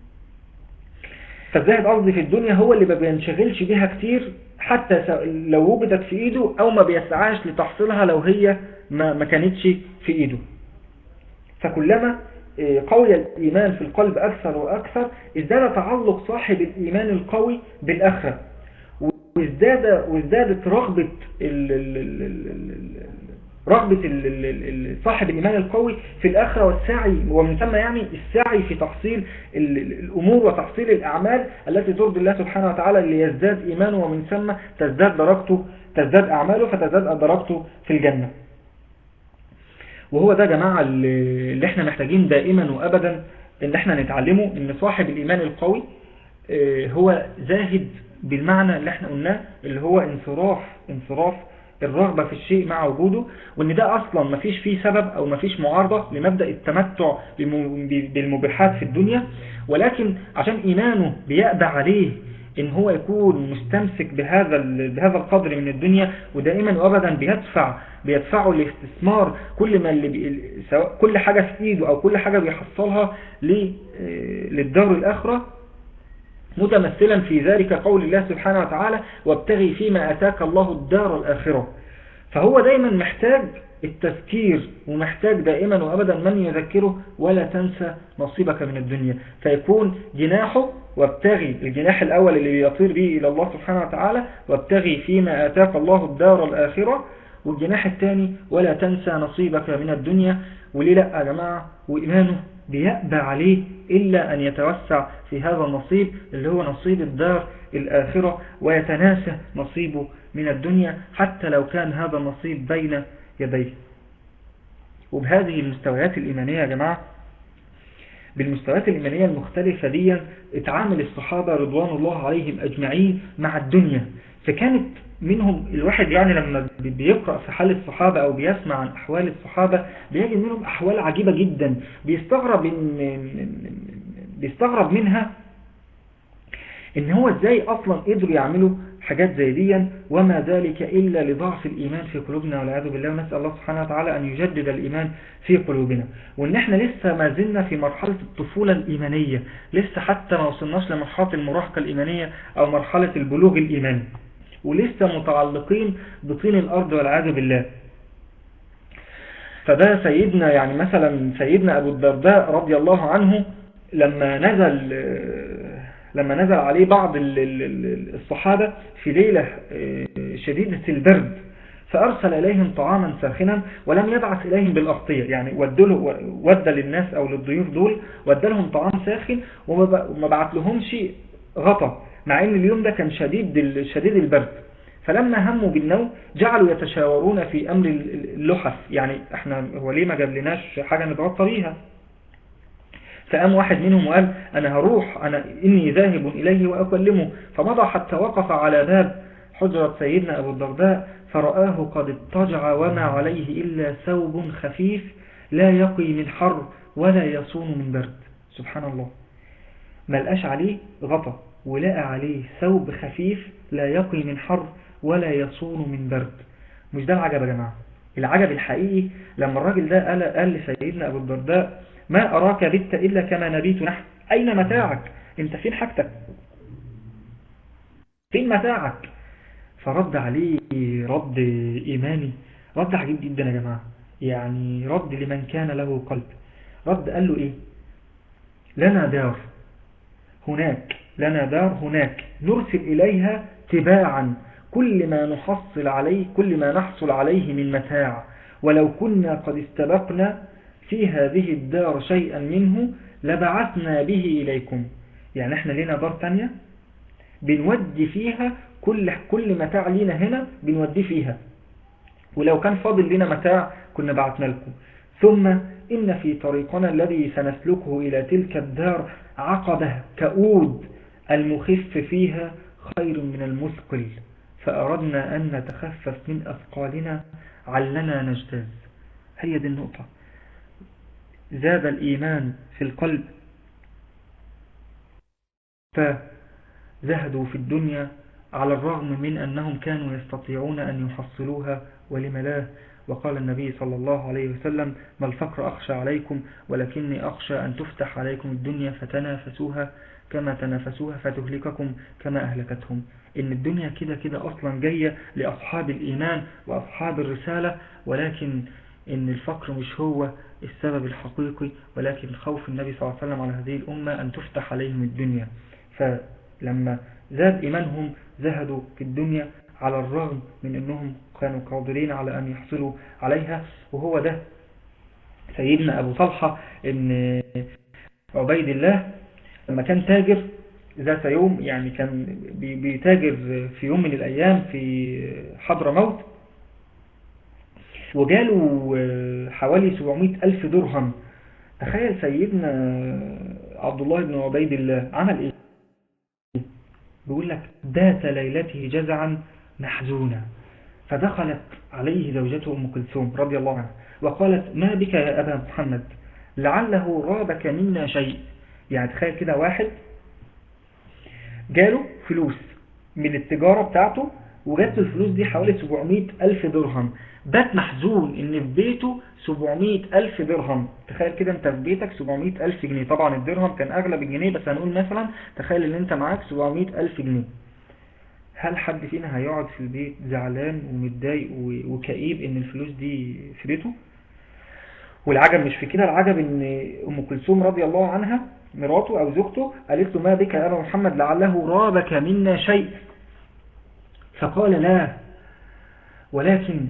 فالزاهد قصدي في الدنيا هو اللي ما بينشغلش بيها كتير حتى لو وجدت في ايده، او ما بيسعاش لتحصيلها لو هي ما, ما كانتش في ايده. فكلما قوي الإيمان في القلب أكثر وأكثر ازداد تعلق صاحب الإيمان القوي بالآخرة، وازداد وازدادت رغبة ال ال ال ال رغبة ال ال صاحب الإيمان القوي في الآخرة والسعي، ومن ثم يعني السعي في تحصيل الأمور وتحصيل الأعمال التي ترضي الله سبحانه وتعالى ليزداد إيمانه، ومن ثم تزداد درجته تزداد أعماله فتزداد درجته في الجنة. وهو ده يا جماعة اللي احنا محتاجين دائما وابدا ان احنا نتعلمه، ان صاحب الايمان القوي هو زاهد بالمعنى اللي احنا قلناه، اللي هو انصراف انصراف الرغبة في الشيء مع وجوده، وان ده اصلا ما فيش فيه سبب او ما فيش معارضة لمبدأ التمتع بالمباحات في الدنيا، ولكن عشان ايمانه بيأبى عليه ان هو يكون مستمسك بهذا بهذا القدر من الدنيا، ودائما وابدا بيدفع بيدفعه لاستثمار كل ما اللي بي... سواء كل حاجة في ايده او كل حاجة بيحصلها للدار الاخرة، متمثلا في ذلك قول الله سبحانه وتعالى وابتغي فيما اتاك الله الدار الاخرة. فهو دايما محتاج التذكير، ومحتاج دائما وابدا من يذكره ولا تنسى نصيبك من الدنيا، فيكون جناحه وابتغي، الجناح الاول اللي بيطير به الى الله سبحانه وتعالى وابتغي فيما اتاك الله الدار الاخرة، والجناح الثاني ولا تنسى نصيبك من الدنيا. وليه لا يا جماعة؟ وإيمانه بيأبى عليه إلا أن يتوسع في هذا النصيب اللي هو نصيب الدار الآخرة، ويتناسى نصيبه من الدنيا حتى لو كان هذا النصيب بين يديه. وبهذه المستويات الإيمانية يا جماعة، بالمستويات الإيمانية المختلفة دي اتعامل الصحابة رضوان الله عليهم أجمعين مع الدنيا. فكانت منهم الواحد يعني لما بيقرأ في حال الصحابة أو بيسمع عن أحوال الصحابة بيجد منهم أحوال عجيبة جدا، بيستغرب, إن بيستغرب منها إن هو إزاي أصلا قدروا يعملوا حاجات زي دي، وما ذلك إلا لضعف الإيمان في قلوبنا والعياذ بالله. ونسأل الله سبحانه وتعالى أن يجدد الإيمان في قلوبنا، وإن احنا لسه ما زلنا في مرحلة الطفولة الإيمانية، لسه حتى ما وصلناش لمرحلة المراهقة الإيمانية أو مرحلة البلوغ الإيماني، ولسه متعلقين بطين الأرض والعياذ بالله. فده سيدنا يعني مثلا سيدنا أبو الدرداء رضي الله عنه لما نزل لما نزل عليه بعض الصحابة في ليلة شديدة البرد، فأرسل إليهم طعاما ساخنا ولم يبعث إليهم بالأغطية، يعني ودى للناس أو للضيوف دول ودى لهم طعام ساخن وما بعت لهم شيء غطى، مع أن اليوم ده كان شديد شديد البرد. فلما هموا بالنوم جعلوا يتشاورون في أمر اللحف، يعني احنا هو ليه ما جاب لناش حاجة نتغطى بيها؟ فقام واحد منهم وقال أنا هروح، أنا إني ذاهب إليه وأكلمه. فمضى حتى وقف على باب حجرة سيدنا أبو الدرداء فرآه قد اضطجع وما عليه إلا ثوب خفيف لا يقي من حر ولا يصون من برد. سبحان الله، ما لقاش عليه غطا ولقى عليه ثوب خفيف لا يقي من حر ولا يصون من برد. مش ده العجب يا جماعة. العجب الحقيقي لما الراجل ده قال, قال لسيدنا أبو الدرداء ما أراك بت إلا كما نبيت نحن، أين متاعك؟ أنت فين حاجتك؟ فين متاعك؟ فرد عليه رد إيماني، رد عجيب جدا يا جماعة، يعني رد لمن كان له قلب. رد قال له إيه؟ لنا دار هناك، لنا دار هناك نرسل إليها تباعا كل ما نحصل عليه كل ما نحصل عليه من متاع، ولو كنا قد استبقنا في هذه الدار شيئا منه لبعثنا به إليكم. يعني احنا لنا دار تانية بنودي فيها كل كل متاع لنا هنا بنودي فيها، ولو كان فاضل لنا متاع كنا بعثنا لكم. ثم إن في طريقنا الذي سنسلكه إلى تلك الدار عقبة كؤود المخف فيها خير من المثقل، فأردنا أن نتخفف من أثقالنا علنا نجتاز. هي دي النقطة. زاد الإيمان في القلب فزهدوا في الدنيا على الرغم من أنهم كانوا يستطيعون أن يحصلوها ولم لا. وقال النبي صلى الله عليه وسلم ما الفقر أخشى عليكم ولكني أخشى أن تفتح عليكم الدنيا فتنافسوها كما تنافسوها فتهلككم كما أهلكتهم. إن الدنيا كده كده أصلا جاية لأصحاب الإيمان وأصحاب الرسالة، ولكن إن الفقر مش هو السبب الحقيقي، ولكن خوف النبي صلى الله عليه وسلم على هذه الأمة أن تفتح عليهم الدنيا. فلما زاد إيمانهم زهدوا في الدنيا على الرغم من أنهم كانوا قادرين على أن يحصلوا عليها. وهو ده سيدنا أبو طلحة ابن عبيد الله لما كان تاجر ذات يوم، يعني كان بيتاجر في يوم من الأيام في حضرموت، وجاله حوالي سبعمائة ألف درهم. تخيل سيدنا عبد الله بن عبيد الله عمل إيه؟ بيقول لك بات ليلته جزعا محزونا، فدخلت عليه زوجته أم كلثوم رضي الله عنها وقالت ما بك يا أبا محمد لعله رابك منا شيء. يعني تخيل كده واحد جاله فلوس من التجارة بتاعته وجات الفلوس دي حوالي سبعمائة ألف درهم، بات محزون ان في بيته سبعمائة ألف درهم. تخيل كده انت في بيتك سبعمائة ألف جنيه، طبعا الدرهم كان اغلب الجنيه بس هنقول مثلا تخيل ان انت معاك سبعمائة ألف جنيه. هل حد فينا هيقعد في البيت زعلان ومتضايق وكئيب ان الفلوس دي في بيته؟ والعجب مش في كده، العجب ان ام كلثوم رضي الله عنها مراته او زوجته قالت له ما بك يا ابا محمد لعله رابك منا شيء، فقال لا، ولكن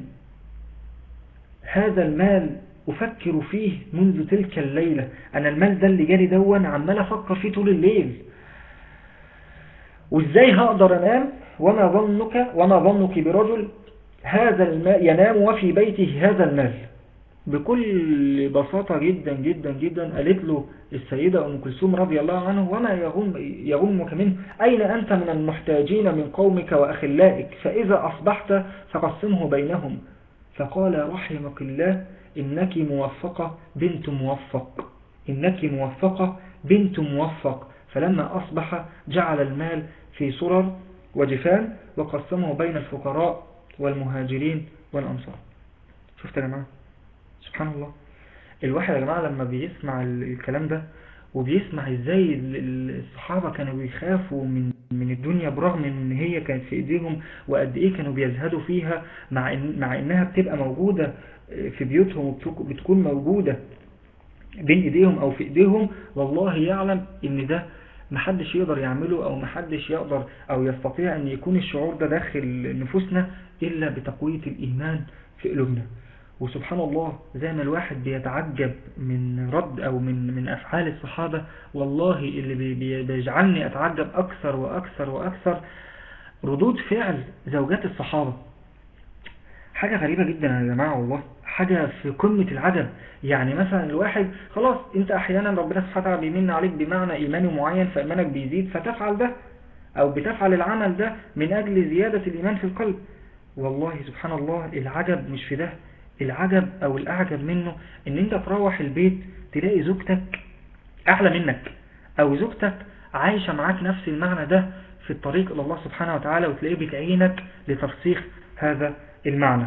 هذا المال أفكر فيه منذ تلك الليلة. أنا المال ده اللي جاري دون عمال أفكر فيه طول الليل، وإزاي هقدر أنام وما ظنك وما ظنك برجل هذا المال ينام وفي بيته هذا المال. بكل بساطة جدا جدا جدا قالت له السيدة أم كلثوم رضي الله عنه: وما يغم يغمك منه؟ أين أنت من المحتاجين من قومك وأخلائك؟ فإذا أصبحت فقسمه بينهم. فقال: رحمك الله، إنك موفقة بنت موفق، إنك موفقة بنت موفق. فلما أصبح جعل المال في سرر وجفان وقسمه بين الفقراء والمهاجرين والأنصار. شفت يا جماعة؟ سبحان الله. الواحد يا جماعة لما بيسمع الكلام ده وبيسمع ازاي الصحابة كانوا بيخافوا من من الدنيا برغم ان هي كانت في ايديهم، وقد ايه كانوا بيزهدوا فيها، مع إن مع انها بتبقى موجودة في بيوتهم وبتكون موجودة بين ايديهم او في ايديهم، والله يعلم ان ده محدش يقدر يعمله او محدش يقدر او يستطيع ان يكون الشعور ده داخل نفوسنا الا بتقوية الايمان في قلوبنا. وسبحان الله زي ما الواحد بيتعجب من رد او من من افعال الصحابة، والله اللي بيجعلني اتعجب اكثر واكثر واكثر ردود فعل زوجات الصحابة. حاجة غريبة جدا يا جماعة، والله حاجة في قمة العجب. يعني مثلا الواحد خلاص انت احيانا ربنا سبحانه وتعالى بيمن عليك بمعنى ايماني معين، فايمانك بيزيد فتفعل ده او بتفعل العمل ده من اجل زيادة الايمان في القلب. والله سبحان الله العجب مش في ده، العجب او الاعجب منه ان انت تروح البيت تلاقي زوجتك اعلى منك، او زوجتك عايشة معاك نفس المعنى ده في الطريق الى الله سبحانه وتعالى، وتلاقيه بتعينك لترسيخ هذا المعنى.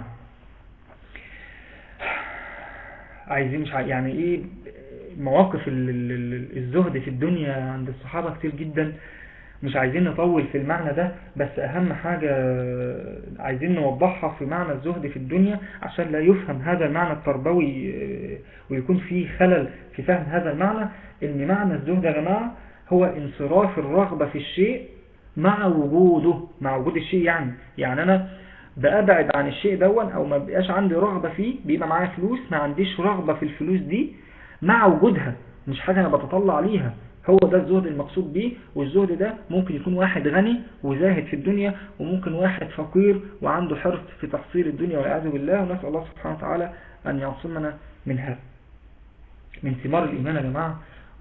عايزين مش يعني ايه مواقف الزهد في الدنيا عند الصحابة كتير جدا، مش عايزين نطول في المعنى ده، بس اهم حاجة عايزين نوضحها في معنى الزهد في الدنيا عشان لا يفهم هذا المعنى التربوي ويكون فيه خلل في فهم هذا المعنى. ان معنى الزهد يا جماعة هو انصراف الرغبة في الشيء مع وجوده، مع وجود الشيء. يعني يعني انا بأبعد عن الشيء دون او ما بقاش عندي رغبة فيه، بيبقى معايا فلوس ما عنديش رغبة في الفلوس دي مع وجودها، مش حاجة انا بتطلع عليها. هو ده الزهد المقصود به. والزهد ده ممكن يكون واحد غني وزاهد في الدنيا، وممكن واحد فقير وعنده حرص في تحصيل الدنيا والعياذ بالله، ونسأل الله سبحانه وتعالى أن يعصمنا من هذا. من ثمار الإيمان يا جماعة،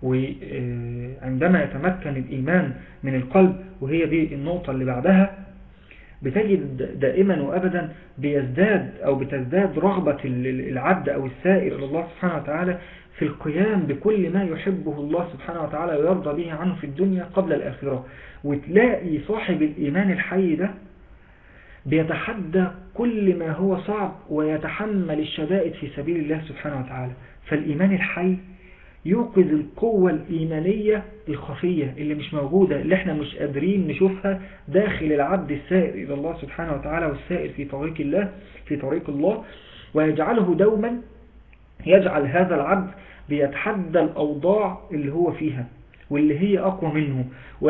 وعندما يتمكن الإيمان من القلب، وهي دي النقطة اللي بعدها، بتجد دائما وأبدا بيزداد أو بتزداد رغبة العبد أو السائر إلى الله سبحانه وتعالى في القيام بكل ما يحبه الله سبحانه وتعالى ويرضى به عنه في الدنيا قبل الآخرة. وتلاقي صاحب الإيمان الحي ده بيتحدى كل ما هو صعب ويتحمل الشدائد في سبيل الله سبحانه وتعالى. فالإيمان الحي يوقظ القوة الإيمانية الخفية اللي مش موجودة، اللي احنا مش قادرين نشوفها داخل العبد السائر إلى الله سبحانه وتعالى والسائر في طريق الله في طريق الله ويجعله دوما يجعل هذا العبد بيتحدى الأوضاع اللي هو فيها واللي هي أقوى منه،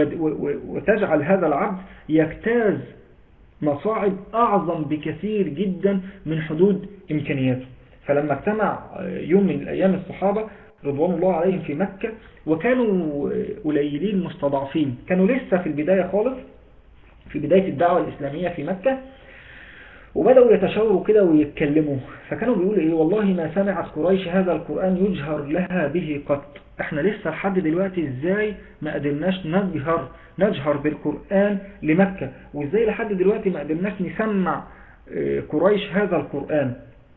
وتجعل هذا العبد يجتاز مصاعب أعظم بكثير جدا من حدود إمكانياته. فلما اجتمع يوم من الأيام الصحابة رضوان الله عليهم في مكة، وكانوا قليلين مستضعفين، كانوا لسه في البداية خالص في بداية الدعوة الإسلامية في مكة، وبدأوا يتشاوروا كده ويتكلموا. فكانوا بيقولوا ايه: والله ما سمعت قريش هذا القرآن يجهر لها به قط. احنا لسه لحد دلوقتي ازاي ما قدرناش نجهر نجهر بالقرآن لمكة، وازاي لحد دلوقتي ما قدرناش نسمع قريش هذا القرآن.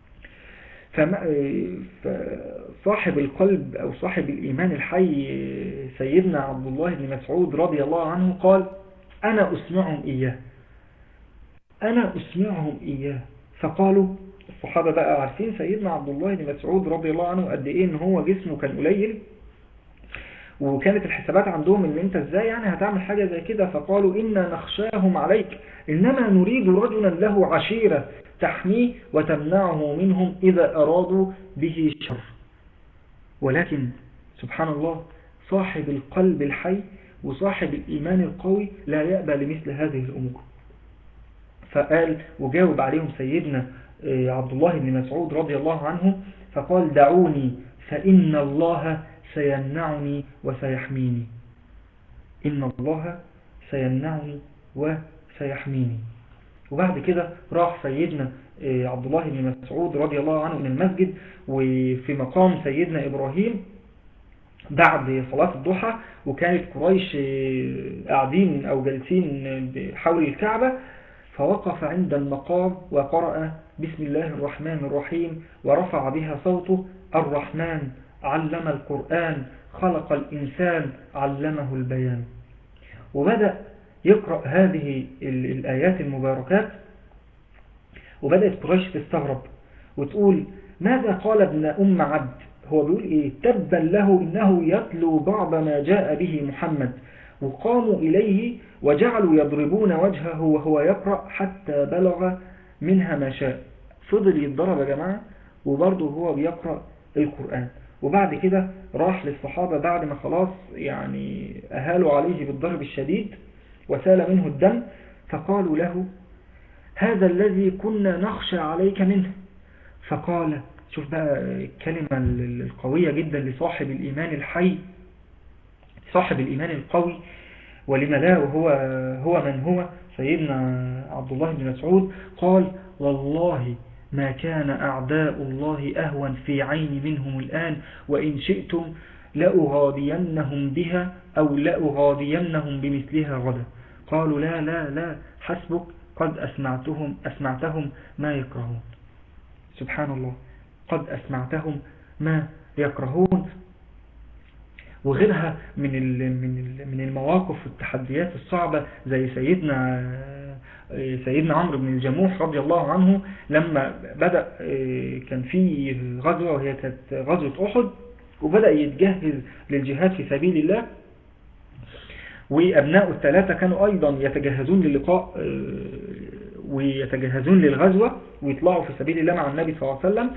فصاحب القلب أو صاحب الإيمان الحي سيدنا عبد الله بن مسعود رضي الله عنه قال: أنا أسمعهم إياه أنا أسمعهم إياه. فقالوا الصحابة بقى عارفين سيدنا عبد الله بن مسعود رضي الله عنه قد إيه إن هو جسمه كان قليل، وكانت الحسابات عندهم إن أنت إزاي يعني هتعمل حاجة زي كده. فقالوا: إنا نخشاهم عليك، إنما نريد رجلا له عشيرة تحميه وتمنعه منهم إذا أرادوا به شر. ولكن سبحان الله صاحب القلب الحي وصاحب الإيمان القوي لا يأبى لمثل هذه الأمور. فقال وجاوب عليهم سيدنا عبد الله بن مسعود رضي الله عنه فقال: دعوني فإن الله سيمنعني وسيحميني. إن الله سيمنعني سيحميني. وبعد كده راح سيدنا عبد الله بن مسعود رضي الله عنه من المسجد، وفي مقام سيدنا إبراهيم بعد صلاة الضحى، وكانت قريش قاعدين أو جالسين حول الكعبة، فوقف عند المقام وقرأ بسم الله الرحمن الرحيم ورفع بها صوته: الرحمن علم القرآن خلق الإنسان علمه البيان. وبدأ يقرأ هذه الآيات المباركات، وبدأت قريش تستغرب وتقول: ماذا قال ابن أم عبد؟ هو بيقول إيه؟ تبا له إنه يتلو بعض ما جاء به محمد. وقاموا إليه وجعلوا يضربون وجهه وهو يقرأ حتى بلغ منها ما شاء. فضل يتضرب يا جماعة وبرضه هو بيقرأ القرآن. وبعد كده راح للصحابة بعد ما خلاص يعني أهالوا عليه بالضرب الشديد وسال منه الدم، فقالوا له: هذا الذي كنا نخشى عليك منه. فقال، شوف بقى الكلمة القوية جدا لصاحب الإيمان الحي، صاحب الإيمان القوي، ولما لا وهو هو من هو سيدنا عبد الله بن مسعود، قال: والله ما كان أعداء الله أهون في عين منهم الآن، وإن شئتم لأغادينهم بها أو لأغادينهم بمثلها غدا. قالوا: لا لا لا حسبك، قد أسمعتهم أسمعتهم ما يكرهون. سبحان الله، قد أسمعتهم ما يكرهون. وغيرها من من من المواقف والتحديات الصعبة، زي سيدنا سيدنا عمرو بن الجموح رضي الله عنه، لما بدأ كان في غزوة وهي كانت غزوة أحد، وبدأ يتجهز للجهاد في سبيل الله، وأبناء الثلاثة كانوا أيضا يتجهزون للقاء ويتجهزون للغزوة ويطلعوا في سبيل الله مع النبي صلى الله عليه وسلم.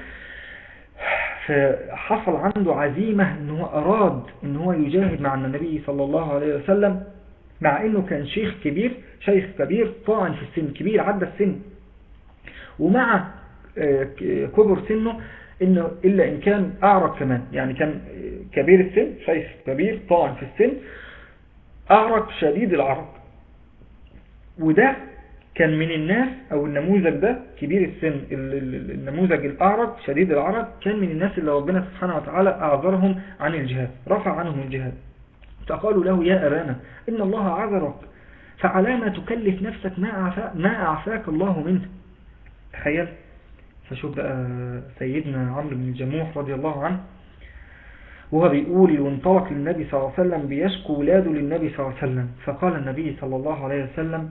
فحصل عنده عزيمة أنه أراد أنه يجاهد مع النبي صلى الله عليه وسلم، مع أنه كان شيخ كبير شيخ كبير طاعن في السن، كبير عدى السن، ومع كبر سنه إنه إلا إن كان أعرج كمان، يعني كان كبير السن، شيخ كبير طاعن في السن، أعرج شديد العرج. وده كان من الناس، أو النموذج ده كبير السن، النموذج الأعرج شديد العرج، كان من الناس اللي ربنا سبحانه وتعالى أعذرهم عن الجهاد، رفع عنهم الجهاد. فقالوا له: يا أبانا إن الله عذرك، فعلى ما تكلف نفسك ما ما أعفاك الله منه. تخيل. فشوف بقى سيدنا عمرو بن الجموح رضي الله عنه وهو بيقول: وانطلق للنبي صلى الله عليه وسلم بيشكو ولاده للنبي صلى الله عليه وسلم. فقال النبي صلى الله عليه وسلم،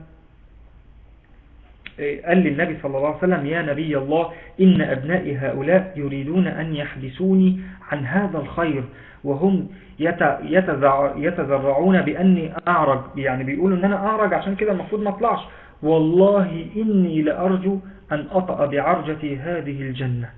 قال للنبي صلى الله عليه وسلم: يا نبي الله، إن أبنائي هؤلاء يريدون أن يحدثوني عن هذا الخير، وهم يتذرعون بأني أعرج، يعني بيقولوا أن أنا أعرج عشان كده المفروض ما اطلعش. والله إني لأرجو أن أطأ بعرجتي هذه الجنة،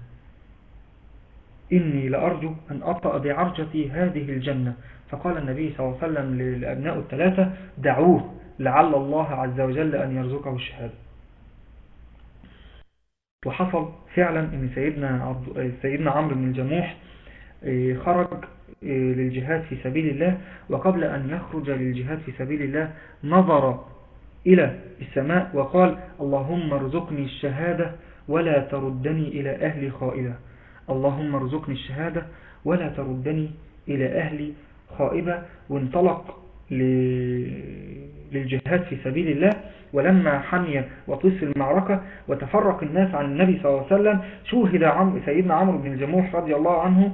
إني لأرجو أن أطأ بعرجتي هذه الجنة. فقال النبي صلى الله عليه وسلم للأبناء الثلاثة: دعوه لعل الله عز وجل أن يرزقه الشهادة. وحصل فعلا ان سيدنا سيدنا عمرو بن الجموح خرج للجهاد في سبيل الله، وقبل ان يخرج للجهاد في سبيل الله نظر الى السماء وقال: اللهم ارزقني الشهادة ولا تردني الى اهلي خائبة، اللهم ارزقني الشهادة ولا تردني الى اهلي خائبة. وانطلق للجهاد في سبيل الله. ولما حمي وطس المعركة وتفرق الناس عن النبي صلى الله عليه وسلم، شوهد عم سيدنا عمرو بن الجموح رضي الله عنه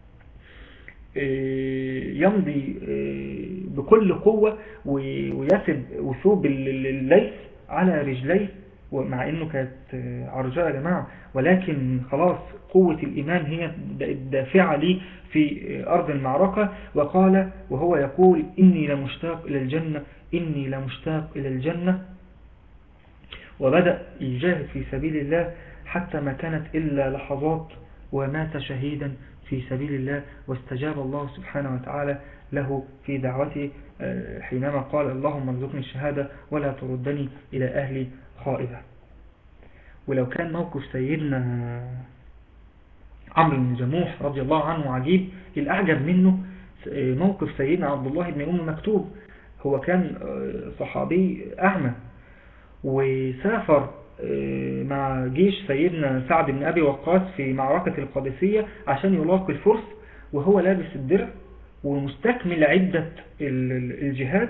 يمضي بكل قوة ويسب وثوب الليث على رجليه، ومع انه كانت عرجاء يا جماعة، ولكن خلاص قوة الإيمان هي الدافعة لي في أرض المعركة. وقال وهو يقول: إني لمشتاق إلى الجنة، إني لمشتاق إلى الجنة. وبدأ يجاهد في سبيل الله حتى ما كانت إلا لحظات، ومات شهيدا في سبيل الله. واستجاب الله سبحانه وتعالى له في دعوته حينما قال: اللهم ارزقني الشهادة ولا تردني إلى أهلي خائبة. ولو كان موقف سيدنا عمرو بن الجموح رضي الله عنه عجيب، الأعجب منه موقف سيدنا عبد الله بن أم مكتوم. هو كان صحابي أعمى، وسافر مع جيش سيدنا سعد بن أبي وقاص في معركة القادسية عشان يلاقي الفرس، وهو لابس الدرع ومستكمل عدة الجهاد،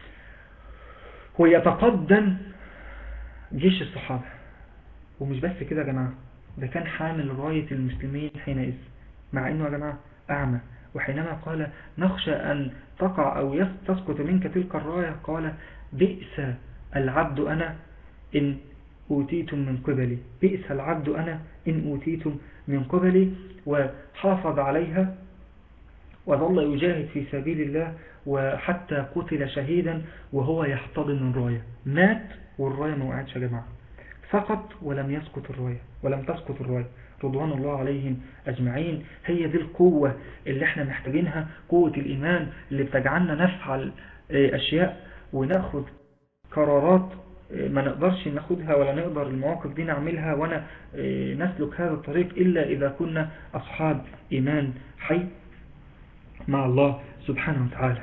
ويتقدم جيش الصحابة. ومش بس كده يا جماعة، ده كان حامل راية المسلمين حينئذ، مع انه يا جماعة أعمى. وحينما قال نخشى أن تقع أو تسقط منك تلك الراية، قال بئس العبد أنا إن أوتيتم من قبلي، بئس العبد أنا إن أوتيتم من قبلي. وحافظ عليها وظل يجاهد في سبيل الله، وحتى قتل شهيدا وهو يحتضن الراية. مات والراية ما وقعتش يا جماعة، سقط ولم يسقط الراية، ولم تسقط الراية، رضوان الله عليهم أجمعين. هي دي القوة اللي احنا محتاجينها، قوة الإيمان اللي بتجعلنا نفعل أشياء ونأخذ قرارات ما نقدرش ناخدها ولا نقدر المواقف دي نعملها ولا نسلك هذا الطريق إلا إذا كنا أصحاب إيمان حي مع الله سبحانه وتعالى.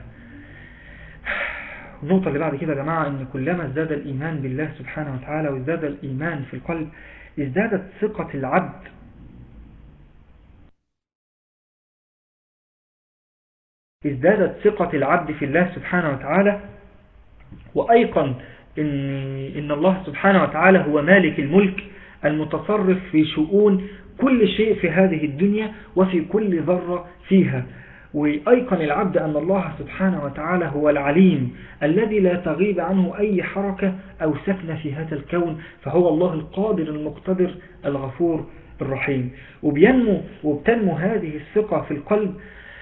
النقطة اللي بعد كده يا جماعة، إن كلما ازداد الإيمان بالله سبحانه وتعالى وازداد الإيمان في القلب، ازدادت ثقة العبد ازدادت ثقة العبد في الله سبحانه وتعالى، وأيقن إن, إن الله سبحانه وتعالى هو مالك الملك المتصرف في شؤون كل شيء في هذه الدنيا وفي كل ذرة فيها. وأيقن العبد أن الله سبحانه وتعالى هو العليم الذي لا تغيب عنه أي حركة أو سكنة في هذا الكون، فهو الله القادر المقتدر الغفور الرحيم. وبينمو وبتنمو هذه الثقة في القلب،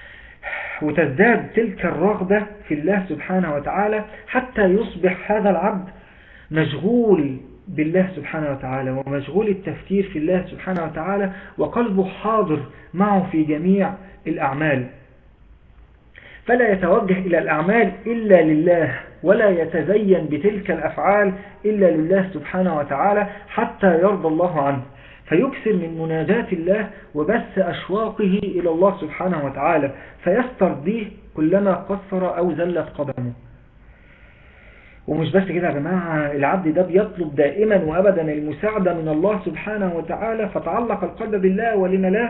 وتزداد تلك الرغبة في الله سبحانه وتعالى، حتى يصبح هذا العبد مشغول بالله سبحانه وتعالى ومشغول التفكير في الله سبحانه وتعالى، وقلبه حاضر معه في جميع الأعمال، فلا يتوجه إلى الأعمال إلا لله، ولا يتزين بتلك الأفعال إلا لله سبحانه وتعالى حتى يرضى الله عنه، فيكثر من مناجاة الله وبث أشواقه إلى الله سبحانه وتعالى، فيسترضيه كلما قصر أو زلت قدمه. ومش بس كده يا جماعة، العبد ده بيطلب دائما وأبدا المساعدة من الله سبحانه وتعالى، فتعلق القلب بالله ولما لا،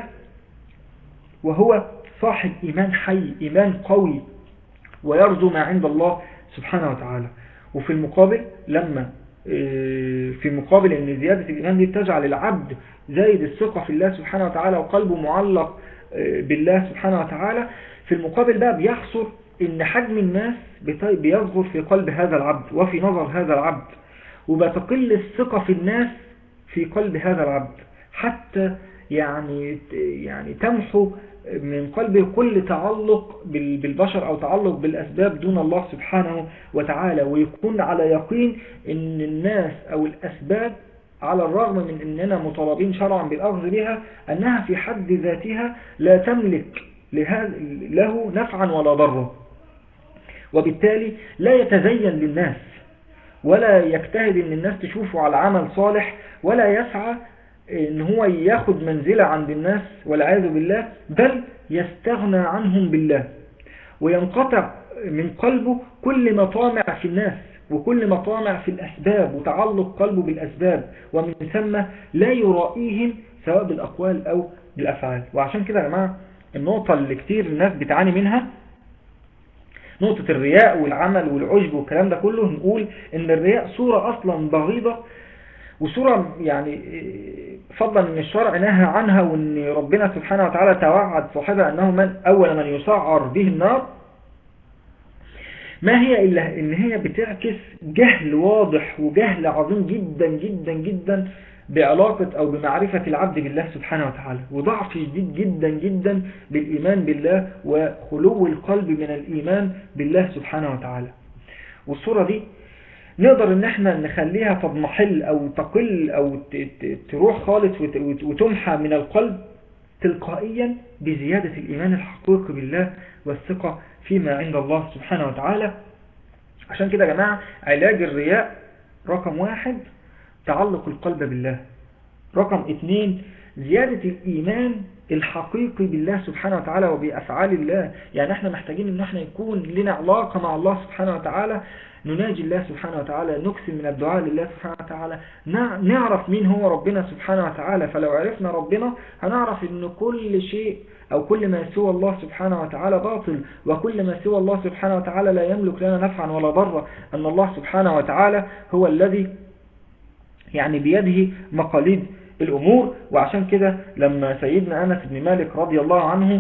وهو صاحب إيمان حي، إيمان قوي، ويرجو ما عند الله سبحانه وتعالى. وفي المقابل لما في مقابل ان زيادة الإيمان دي تجعل العبد زايد الثقة في الله سبحانه وتعالى وقلبه معلق بالله سبحانه وتعالى، في المقابل بقى بيحصل ان حجم الناس بيصغر في قلب هذا العبد وفي نظر هذا العبد، وبتقل الثقة في الناس في قلب هذا العبد، حتى يعني يعني تمحو من قلبه كل تعلق بالبشر أو تعلق بالأسباب دون الله سبحانه وتعالى، ويكون على يقين أن الناس أو الأسباب على الرغم من أننا مطالبين شرعا بالأخذ بها، أنها في حد ذاتها لا تملك له نفعا ولا ضرا، وبالتالي لا يتزين للناس ولا يجتهد أن الناس تشوفه على عمل صالح، ولا يسعى ان هو ياخد منزلة عند الناس والعياذ بالله، بل يستغنى عنهم بالله، وينقطع من قلبه كل مطامع في الناس وكل مطامع في الأسباب وتعلق قلبه بالأسباب، ومن ثم لا يرائيهم سواء بالأقوال أو بالأفعال. وعشان كده يا جماعة النقطة اللي كتير الناس بتعاني منها، نقطة الرياء والعمل والعجب والكلام ده كله، نقول ان الرياء صورة أصلا بغيضة، وصورة يعني فضلا ان الشرع نهى عنها، وان ربنا سبحانه وتعالى توعد صاحبها انه من اول من يسعر به النار. ما هي الا ان هي بتعكس جهل واضح وجهل عظيم جدا جدا جدا بعلاقة او بمعرفة العبد بالله سبحانه وتعالى، وضعف شديد جدا جدا بالايمان بالله وخلو القلب من الايمان بالله سبحانه وتعالى. والصورة دي نقدر ان احنا نخليها تضمحل او تقل او تروح خالص وتمحى من القلب تلقائيا بزيادة الايمان الحقيقي بالله والثقة فيما عند الله سبحانه وتعالى. عشان كده يا جماعة علاج الرياء رقم واحد تعلق القلب بالله، رقم اثنين زيادة الإيمان الحقيقي بالله سبحانه وتعالى وبأفعال الله. يعني احنا محتاجين ان احنا يكون لنا علاقة مع الله سبحانه وتعالى، نناجي الله سبحانه وتعالى، نكثر من الدعاء لله سبحانه وتعالى، نعرف مين هو ربنا سبحانه وتعالى. فلو عرفنا ربنا هنعرف ان كل شيء أو كل ما سوى الله سبحانه وتعالى باطل، وكل ما سوى الله سبحانه وتعالى لا يملك لنا نفعا ولا ضرا، أن الله سبحانه وتعالى هو الذي يعني بيده مقاليد الأمور. وعشان كده لما سيدنا أنس بن مالك رضي الله عنه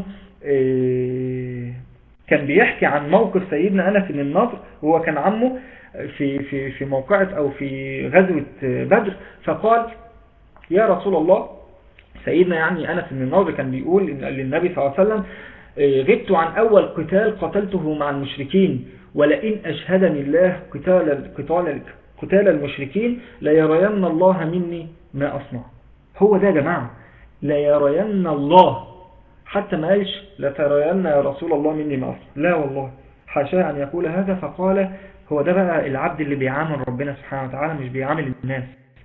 كان بيحكي عن موقف سيدنا أنس بن النضر، وهو كان عمه في في في موقعة أو في غزوة بدر، فقال يا رسول الله، سيدنا يعني أنس بن النضر كان بيقول للنبي صلى الله عليه وسلم غبت عن أول قتال قتلته مع المشركين، ولئن أشهدني الله قتال قتال قتال المشركين ليرين الله مني ما أصنع. هو ده يا جماعة، ليرين الله، حتى ما قالش لترين يا رسول الله مني ما أصنع، لا والله حاشا أن يقول هذا. فقال هو ده بقى العبد اللي بيعامل ربنا سبحانه وتعالى، مش بيعامل الناس،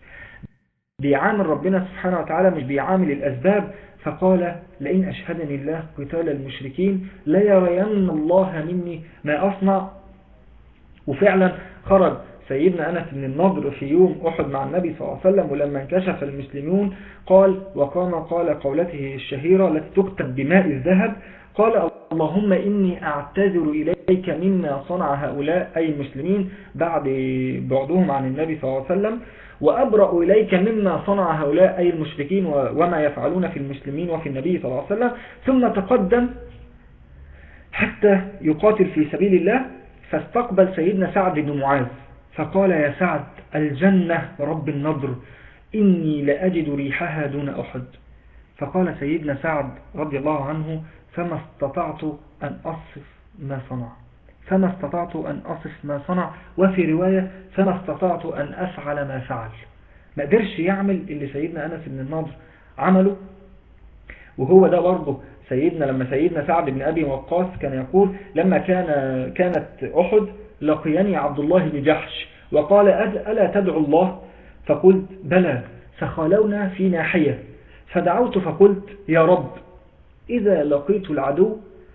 بيعامل ربنا سبحانه وتعالى مش بيعامل الأسباب. فقال لئن أشهدني الله قتال المشركين ليرين الله مني ما أصنع. وفعلا خرج سيدنا أنس بن النضر في يوم أحد مع النبي صلى الله عليه وسلم، ولما انكشف المسلمون قال وقام قال قولته الشهيرة التي تكتب بماء الذهب، قال اللهم إني أعتذر إليك مما صنع هؤلاء أي المسلمين بعد بعدهم عن النبي صلى الله عليه وسلم، وأبرأ إليك مما صنع هؤلاء أي المشركين وما يفعلون في المسلمين وفي النبي صلى الله عليه وسلم. ثم تقدم حتى يقاتل في سبيل الله، فاستقبل سيدنا سعد بن معاذ فقال يا سعد الجنة رب النضر إني لأجد ريحها دون أحد. فقال سيدنا سعد رضي الله عنه فما استطعت أن أصف ما صنع، فما استطعت أن أصف ما صنع، وفي رواية فما استطعت أن أفعل ما فعل. ما قدرش يعمل اللي سيدنا أنس بن النضر عمله. وهو ده برضه سيدنا لما سيدنا سعد بن أبي وقاص كان يقول لما كان كانت أحد لقيني عبد الله بن جحش وقال ألا تدعو الله؟ فقلت بلى، فخالونا في ناحية، فدعوت فقلت يا رب إذا لقيت العدو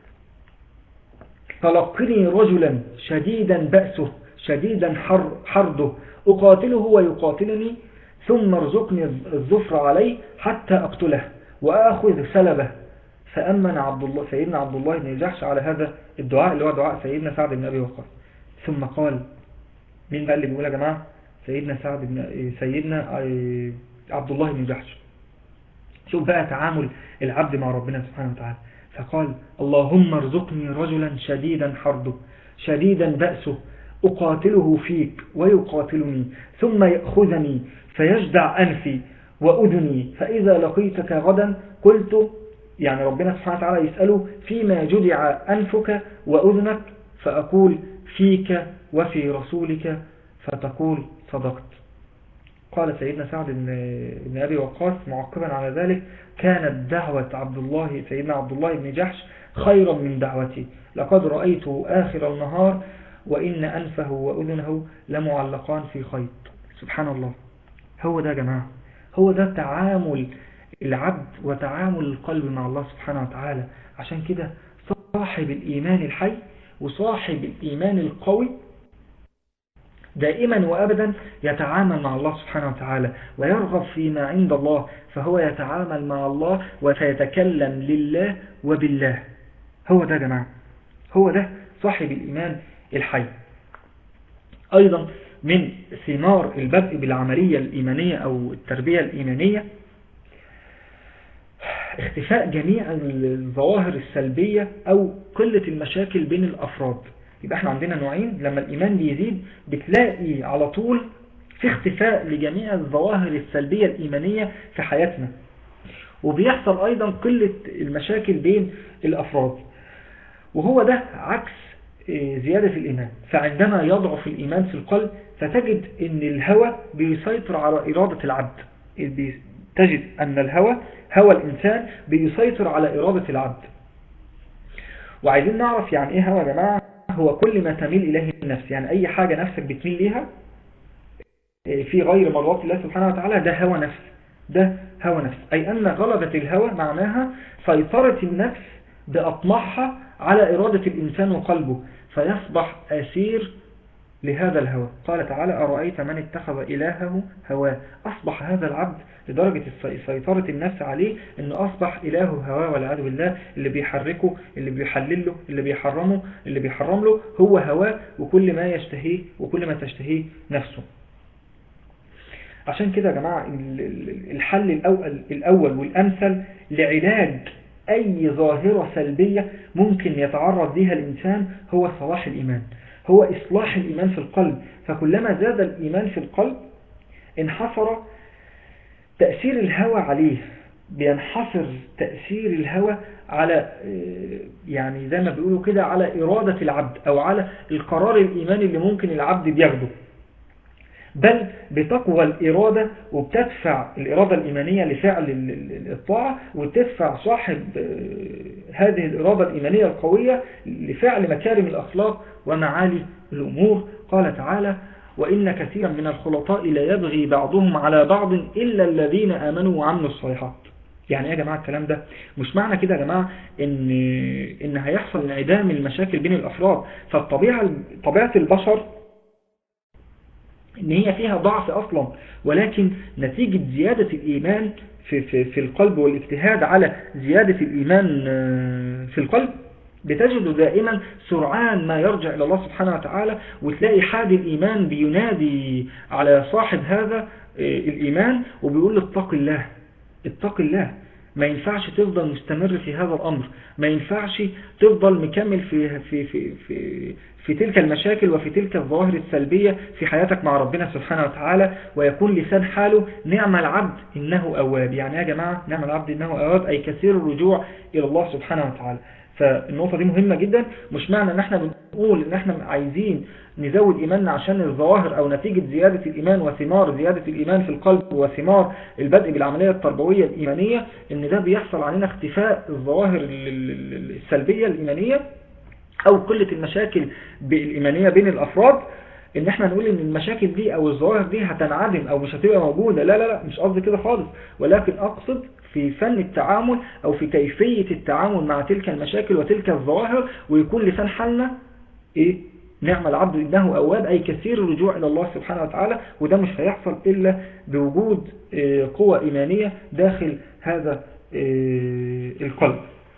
فلقني رجلا شديدا بأسه شديدا حر حرده أقاتله ويقاتلني، ثم ارزقني الظفر عليه حتى أقتله وأخذ سلبه. فأمن عبد الله سيدنا عبد الله بن جحش على هذا الدعاء اللي هو دعاء سيدنا سعد بن أبي وقاص. ثم قال مين بقى اللي بيقول يا جماعة؟ سيدنا سعد بن سيدنا عبد الله بن جحش. شوف بقى تعامل العبد مع ربنا سبحانه وتعالى. فقال اللهم ارزقني رجلا شديدا حرده شديدا بأسه أقاتله فيك ويقاتلني، ثم يأخذني فيجدع أنفي وأذني، فإذا لقيتك غدا قلت، يعني ربنا سبحانه وتعالى يسأله فيما جدع أنفك وأذنك، فأقول فيك وفي رسولك، فتقول صدقت. قال سيدنا سعد بن أبي وقاص معقبا على ذلك كانت دعوة عبد الله سيدنا عبد الله بن جحش خيرا من دعوتي، لقد رأيته آخر النهار وإن أنفه وأذنه لمعلقان في خيط. سبحان الله. هو ده يا جماعة، هو ده تعامل العبد وتعامل القلب مع الله سبحانه وتعالى. عشان كده صاحب الإيمان الحي وصاحب الإيمان القوي دائما وأبدا يتعامل مع الله سبحانه وتعالى ويرغب فيما عند الله، فهو يتعامل مع الله وسيتكلم لله وبالله. هو ده يا جماعة، هو ده صاحب الإيمان الحي. أيضا من ثمار البدء بالعملية الإيمانية أو التربية الإيمانية اختفاء جميع الظواهر السلبية أو قلة المشاكل بين الأفراد. يبقى احنا عندنا نوعين، لما الإيمان بيزيد بتلاقي على طول في اختفاء لجميع الظواهر السلبية الإيمانية في حياتنا، وبيحصل أيضا قلة المشاكل بين الأفراد. وهو ده عكس زيادة الإيمان. فعندما يضعف الإيمان في القلب فتجد أن الهوى بيسيطر على إرادة العبد، تجد أن الهوى هوى الإنسان بيسيطر على إرادة العبد. وعايزين نعرف يعني إيه هوى يا جماعة. هو كل ما تميل إليه النفس، يعني أي حاجة نفسك بتميل ليها في غير مرضات الله سبحانه وتعالى ده هوى نفس. ده هوى نفس، أي أن غلبة الهوى معناها سيطرة النفس بأطمعها على إرادة الإنسان وقلبه، فيصبح أسير لهذا الهوى. قال تعالى أرأيت من اتخذ إلهه هواه، أصبح هذا العبد لدرجة سيطرة النفس عليه أنه أصبح إلهه هواه والعياذ بالله، اللي بيحركه، اللي بيحلله، اللي بيحرمه، اللي بيحرم له هو هواه، وكل ما يشتهيه وكل ما تشتهيه نفسه. عشان كده يا جماعة الحل الأول, الأول والأمثل لعلاج أي ظاهرة سلبية ممكن يتعرض لها الإنسان هو صلاح الإيمان، هو إصلاح الإيمان في القلب. فكلما زاد الإيمان في القلب انحصر تأثير الهوى عليه، بينحصر تأثير الهوى على يعني زي ما بيقولوا كده على إرادة العبد أو على القرار الإيماني اللي ممكن العبد بياخده، بل بتقوى الإرادة وبتدفع الإرادة الإيمانية لفعل الطاعة، وتدفع صاحب هذه الإرادة الإيمانية القوية لفعل مكارم الأخلاق ومعالي الأمور. قال تعالى وإن كثيرا من الخلطاء لا يبغي بعضهم على بعض إلا الذين آمنوا وعملوا الصالحات. يعني يا جماعة الكلام ده مش معنى كده يا جماعة إن, إن هيحصل انعدام المشاكل بين الأفراد، فالطبيعة طبيعة البشر إن هي فيها ضعف أصلا، ولكن نتيجة زيادة الإيمان في, في, في القلب والاجتهاد على زيادة الإيمان في القلب بتجد دائما سرعان ما يرجع إلى الله سبحانه وتعالى، وتلاقي حاد الإيمان بينادي على صاحب هذا الإيمان وبيقول له اتق الله اتق الله. ما ينفعش تفضل مستمر في هذا الأمر، ما ينفعش تفضل مكمل في, في, في, في, في تلك المشاكل وفي تلك الظواهر السلبية في حياتك مع ربنا سبحانه وتعالى، ويكون لسان حاله نعم العبد إنه أواب. يعني يا جماعة نعم العبد إنه أواب أي كثير الرجوع إلى الله سبحانه وتعالى. فالنقطة دي مهمة جدا. مش معنى ان احنا بنقول ان احنا عايزين نزود ايماننا عشان الظواهر او نتيجة زيادة الايمان وثمار زيادة الايمان في القلب وثمار البدء بالعملية التربوية الايمانية ان ده بيحصل علينا اختفاء الظواهر السلبية الايمانية او قلة المشاكل الايمانية بين الافراد، ان احنا نقول ان المشاكل دي او الظواهر دي هتنعدم او مش هتبقى موجودة. لا لا لا مش قصدي كده خالص، ولكن اقصد في فن التعامل أو في كيفية التعامل مع تلك المشاكل وتلك الظواهر، ويكون لسان حالنا إيه؟ نعم العبد إنه أواب أي كثير الرجوع إلى الله سبحانه وتعالى. وده مش هيحصل إلا بوجود إيه قوة إيمانية داخل هذا إيه القلب.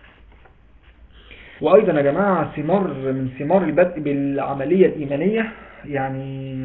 وأيضا يا جماعة ثمار من ثمار البدء بالعملية الإيمانية، يعني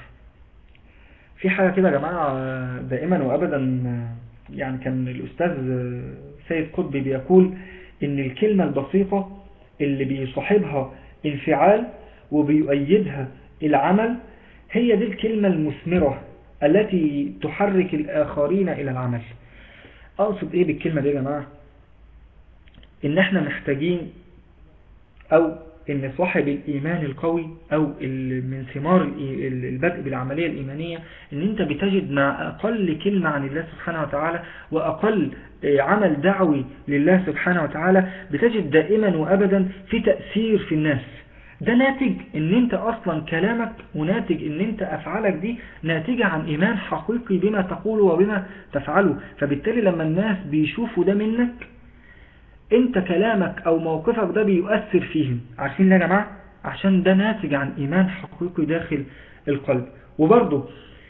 في حاجة كده يا جماعة دائما وأبدا، يعني كان الأستاذ سيد قطبي بيقول إن الكلمة البسيطة اللي بيصاحبها انفعال وبيؤيدها العمل هي دي الكلمة المثمرة التي تحرك الآخرين إلى العمل. أقصد إيه بالكلمة دي يا جماعة؟ إن إحنا محتاجين أو إن صاحب الإيمان القوي أو من ثمار البدء بالعملية الإيمانية إن أنت بتجد مع أقل كلمة عن الله سبحانه وتعالى وأقل عمل دعوي لله سبحانه وتعالى بتجد دائما وأبدا في تأثير في الناس. ده ناتج إن أنت أصلا كلامك وناتج إن أنت أفعالك دي ناتجة عن إيمان حقيقي بما تقوله وبما تفعله. فبالتالي لما الناس بيشوفوا ده منك انت كلامك او موقفك ده بيؤثر فيهم. عارفين ليه يا جماعة؟ عشان ده ناتج عن ايمان حقيقي داخل القلب. وبرضه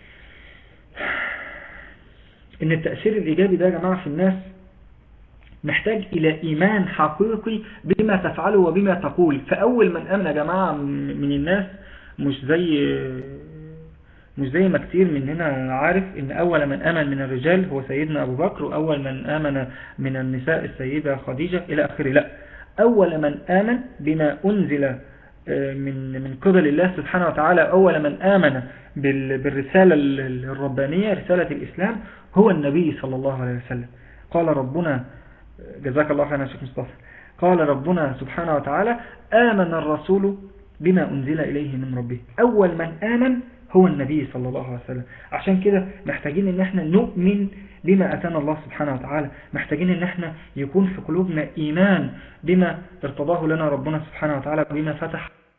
ان التأثير الايجابي ده يا جماعة في الناس محتاج الى ايمان حقيقي بما تفعله وبما تقول. فاول من امن يا جماعة من الناس مش زي مش زي ما كتير مننا عارف ان اول من امن من الرجال هو سيدنا ابو بكر، واول من امن من النساء السيدة خديجة الى اخره. لا، اول من امن بما انزل من من قبل الله سبحانه وتعالى، اول من امن بالرسالة الربانية رسالة الاسلام هو النبي صلى الله عليه وسلم. قال ربنا جزاك الله خيرا يا شيخ مصطفى، قال ربنا سبحانه وتعالى آمن الرسول بما انزل اليه من ربه. اول من امن هو النبي صلى الله عليه وسلم. عشان كده محتاجين ان احنا نؤمن بما اتانا الله سبحانه وتعالى، محتاجين ان احنا يكون في قلوبنا ايمان بما ارتضاه لنا ربنا سبحانه وتعالى، بما فتح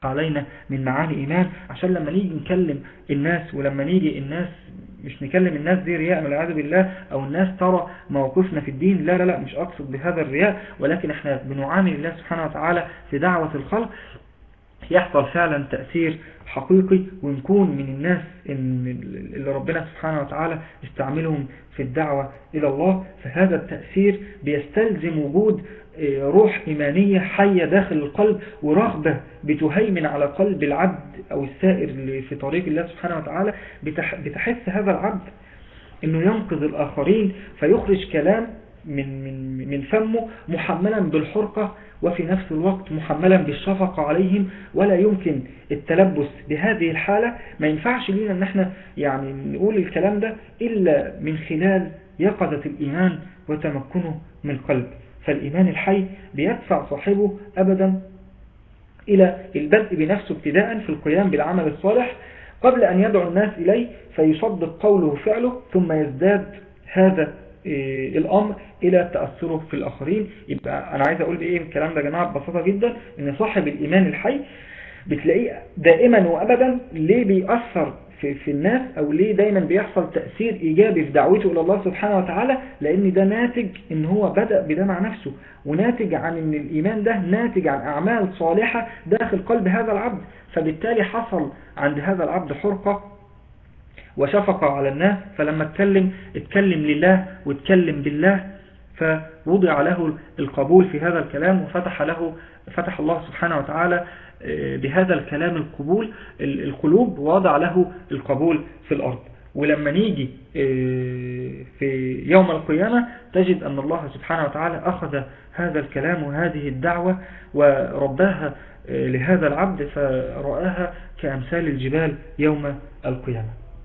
علينا من معاني إيمان، عشان لما نيجي نكلم الناس، ولما نيجي الناس مش نكلم الناس دي رياء والعياذ بالله، أو الناس ترى موقفنا في الدين، لا لا لا مش أقصد بهذا الرياء، ولكن احنا بنعامل الله سبحانه وتعالى في دعوة الخلق يحصل فعلا تأثير حقيقي، ونكون من الناس اللي ربنا سبحانه وتعالى استعملهم في الدعوة إلى الله. فهذا التأثير بيستلزم وجود روح إيمانية حية داخل القلب، ورغبة بتهيمن على قلب العبد أو السائر في طريق الله سبحانه وتعالى، بتحس هذا العبد أنه ينقذ الآخرين، فيخرج كلام من من من فمه محملا بالحرقة، وفي نفس الوقت محملا بالشفقة عليهم، ولا يمكن التلبس بهذه الحالة. ما ينفعش لنا ان احنا يعني نقول الكلام ده إلا من خلال يقظة الإيمان وتمكنه من القلب. فالإيمان الحي بيدفع صاحبه أبدا إلى البدء بنفسه ابتداء في القيام بالعمل الصالح قبل أن يدعو الناس إليه، فيصدق قوله وفعله، ثم يزداد هذا الأمر إلى تأثره في الآخرين. يبقى أنا عايز أقول بإيه الكلام ده يا جماعة ببساطة جدا، إن صاحب الإيمان الحي بتلاقيه دائما وأبدا ليه بيأثر في, في الناس، أو ليه دايما بيحصل تأثير إيجابي في دعوته إلى الله سبحانه وتعالى، لأن ده ناتج إن هو بدأ بده مع نفسه، وناتج عن إن الإيمان ده ناتج عن أعمال صالحة داخل قلب هذا العبد، فبالتالي حصل عند هذا العبد حرقة وشفقة على الناس. فلما اتكلم اتكلم لله واتكلم بالله، فوضع له القبول في هذا الكلام، وفتح له فتح الله سبحانه وتعالى بهذا الكلام القبول القلوب، ووضع له القبول في الأرض. ولما نيجي في يوم القيامة تجد أن الله سبحانه وتعالى أخذ هذا الكلام وهذه الدعوة ورباها لهذا العبد، فرآها كأمثال الجبال يوم القيامة.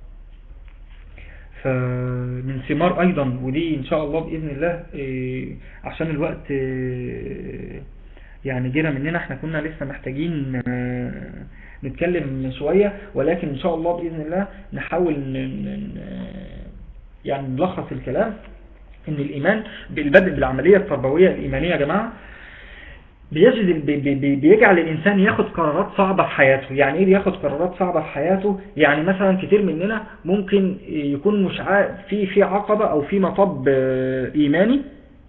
فمن ثمار أيضا، ودي إن شاء الله بإذن الله عشان الوقت يعني جينا مننا، احنا كنا لسه محتاجين نتكلم شوية، ولكن إن شاء الله بإذن الله نحاول يعني نلخص الكلام. إن الإيمان بالبدء بالعملية التربوية الإيمانية يا جماعة بيجد بيجعل الإنسان ياخد قرارات صعبة في حياته. يعني إيه بياخد قرارات صعبة في حياته؟ يعني مثلا كتير مننا ممكن يكون مش في في عقبة أو في مطب إيماني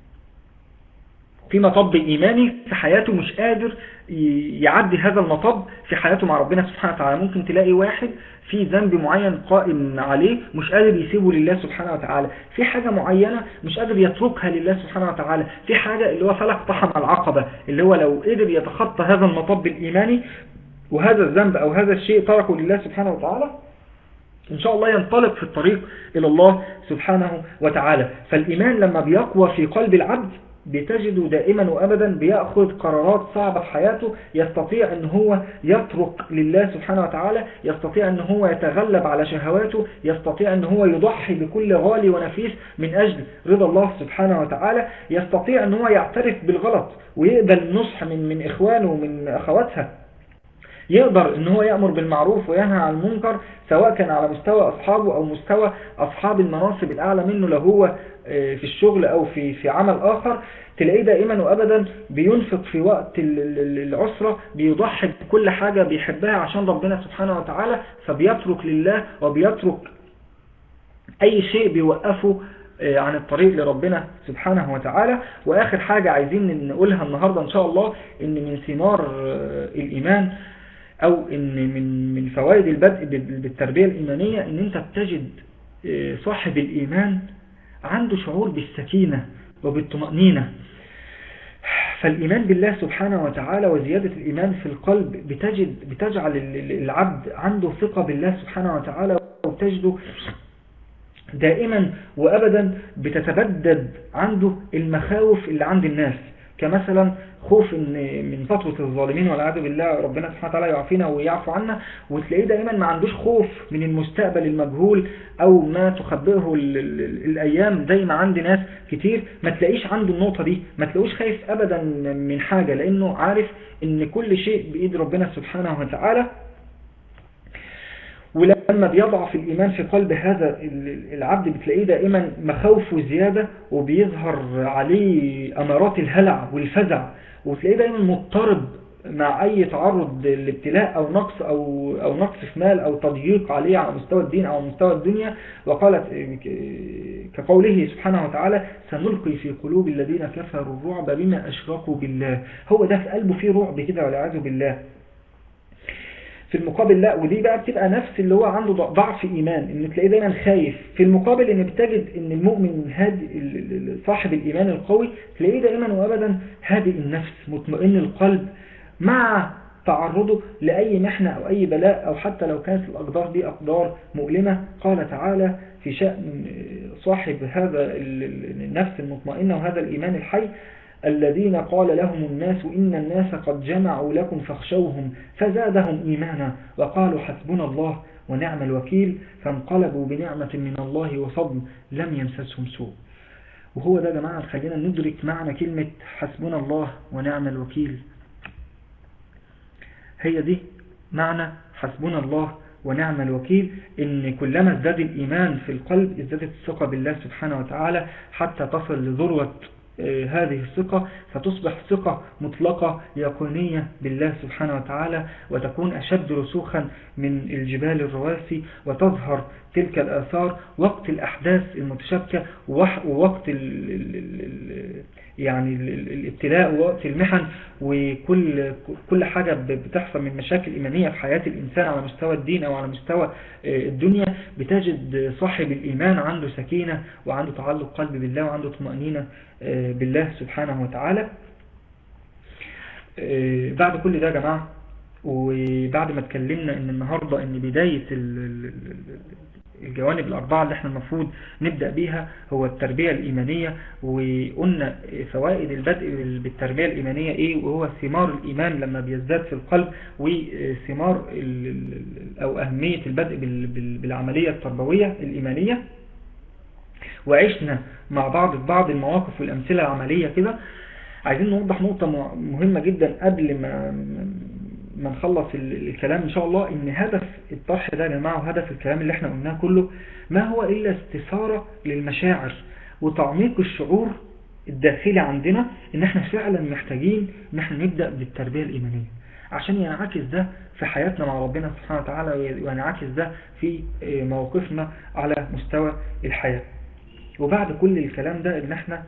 في مطب إيماني في حياته، مش قادر يعدي هذا المطب في حياته مع ربنا سبحانه وتعالى. ممكن تلاقي واحد في ذنب معين قائم عليه مش قادر يسيبه لله سبحانه وتعالى، في حاجة معينة مش قادر يتركها لله سبحانه وتعالى، في حاجة اللي هو فلك طحن العقبة، اللي هو لو قدر يتخطى هذا المطب الإيماني وهذا الذنب أو هذا الشيء تركه لله سبحانه وتعالى، إن شاء الله ينطلق في الطريق إلى الله سبحانه وتعالى. فالإيمان لما بيقوى في قلب العبد بتجده دائما وأبدا بيأخذ قرارات صعبة في حياته، يستطيع أن هو يترك لله سبحانه وتعالى، يستطيع أن هو يتغلب على شهواته، يستطيع أن هو يضحي بكل غالي ونفيس من أجل رضا الله سبحانه وتعالى، يستطيع أن هو يعترف بالغلط ويقبل النصح من من إخوانه ومن أخواتها، يقدر ان هو يأمر بالمعروف وينهى عن المنكر، سواء كان على مستوى أصحابه أو مستوى أصحاب المناصب الأعلى منه لو هو في الشغل أو في في عمل آخر. تلاقيه دائما وأبدا بينفق في وقت العسرة، بيضحي بكل حاجة بيحبها عشان ربنا سبحانه وتعالى، فبيترك لله وبيترك أي شيء بيوقفه عن الطريق لربنا سبحانه وتعالى. وآخر حاجة عايزين نقولها النهاردة إن شاء الله، إن من ثمار الإيمان أو إن من من فوائد البدء بالتربية الإيمانية إن أنت بتجد صاحب الإيمان عنده شعور بالسكينة وبالطمأنينة. فالإيمان بالله سبحانه وتعالى وزيادة الإيمان في القلب بتجد بتجعل العبد عنده ثقة بالله سبحانه وتعالى، وتجده دائما وأبدا بتتبدد عنده المخاوف اللي عند الناس، كمثلا خوف من فتوى الظالمين والعياذ بالله، ربنا سبحانه وتعالى يعافينا ويعفو عنا. وتلاقيه دائما ما عندوش خوف من المستقبل المجهول أو ما تخبئه الأيام، زي ما عند ناس كتير ما تلاقيش عنده النقطة دي، ما تلاقوش خايف أبدا من حاجة، لأنه عارف إن كل شيء بإيد ربنا سبحانه وتعالى. ولما بيضعف الإيمان في قلب هذا العبد بتلاقيه دائما مخاوفه زيادة، وبيظهر عليه أمارات الهلع والفزع، وتلاقيه دائما مضطرب مع أي تعرض لابتلاء أو نقص أو أو نقص في مال أو تضييق عليه على مستوى الدين أو مستوى الدنيا. وقالت كقوله سبحانه وتعالى سنلقي في قلوب الذين كفروا الرعب بما أشركوا بالله. هو ده في قلبه فيه رعب كده والعياذ بالله. في المقابل لا، ودي بقى بتبقى نفس اللي هو عنده ضعف إيمان، إن تلاقيه دايما خايف. في المقابل إن بتجد إن المؤمن هادي صاحب الإيمان القوي تلاقيه دائما وأبدا هادئ النفس مطمئن القلب مع تعرضه لأي محنة أو أي بلاء، أو حتى لو كانت الأقدار دي أقدار مؤلمة. قال تعالى في شأن صاحب هذا النفس المطمئنة وهذا الإيمان الحي الذين قال لهم الناس إن الناس قد جمعوا لكم فاخشوهم فزادهم إيمانا وقالوا حسبنا الله ونعم الوكيل فانقلبوا بنعمة من الله وفضل لم يمسسهم سوء. وهو ده يا جماعة خلينا ندرك معنى كلمة حسبنا الله ونعم الوكيل. هي دي معنى حسبنا الله ونعم الوكيل، إن كلما ازداد الإيمان في القلب ازدادت الثقة بالله سبحانه وتعالى حتى تصل لذروة هذه الثقة، فتصبح ثقة مطلقة يقينية بالله سبحانه وتعالى، وتكون أشد رسوخا من الجبال الرواسي، وتظهر تلك الآثار وقت الأحداث المتشابكة ووقت ال ال يعني الابتلاء ووقت المحن وكل كل حاجة بتحصل من مشاكل إيمانية في حياة الإنسان على مستوى الدين أو على مستوى الدنيا. بتجد صاحب الإيمان عنده سكينة وعنده تعلق قلب بالله وعنده طمأنينة بالله سبحانه وتعالى. بعد كل ده يا جماعة، وبعد ما اتكلمنا ان النهاردة ان بداية الجوانب الأربعة اللي احنا المفروض نبدأ بيها هو التربية الإيمانية، وقلنا فوائد البدء بالتربية الإيمانية ايه، وهو ثمار الإيمان لما بيزداد في القلب، وثمار أو أهمية البدء بالعملية التربوية الإيمانية. وعشنا مع بعض بعض المواقف والأمثلة العملية كده. عايزين نوضح نقطة مهمة جدا قبل ما ما نخلص الكلام إن شاء الله، إن هدف الطرح ده يا جماعة وهدف الكلام اللي احنا قلناه كله ما هو إلا استثارة للمشاعر وتعميق الشعور الداخلي عندنا إن احنا فعلا محتاجين إن احنا نبدأ بالتربية الإيمانية عشان ينعكس ده في حياتنا مع ربنا سبحانه وتعالى، وينعكس ده في مواقفنا على مستوى الحياة. وبعد كل الكلام ده ان احنا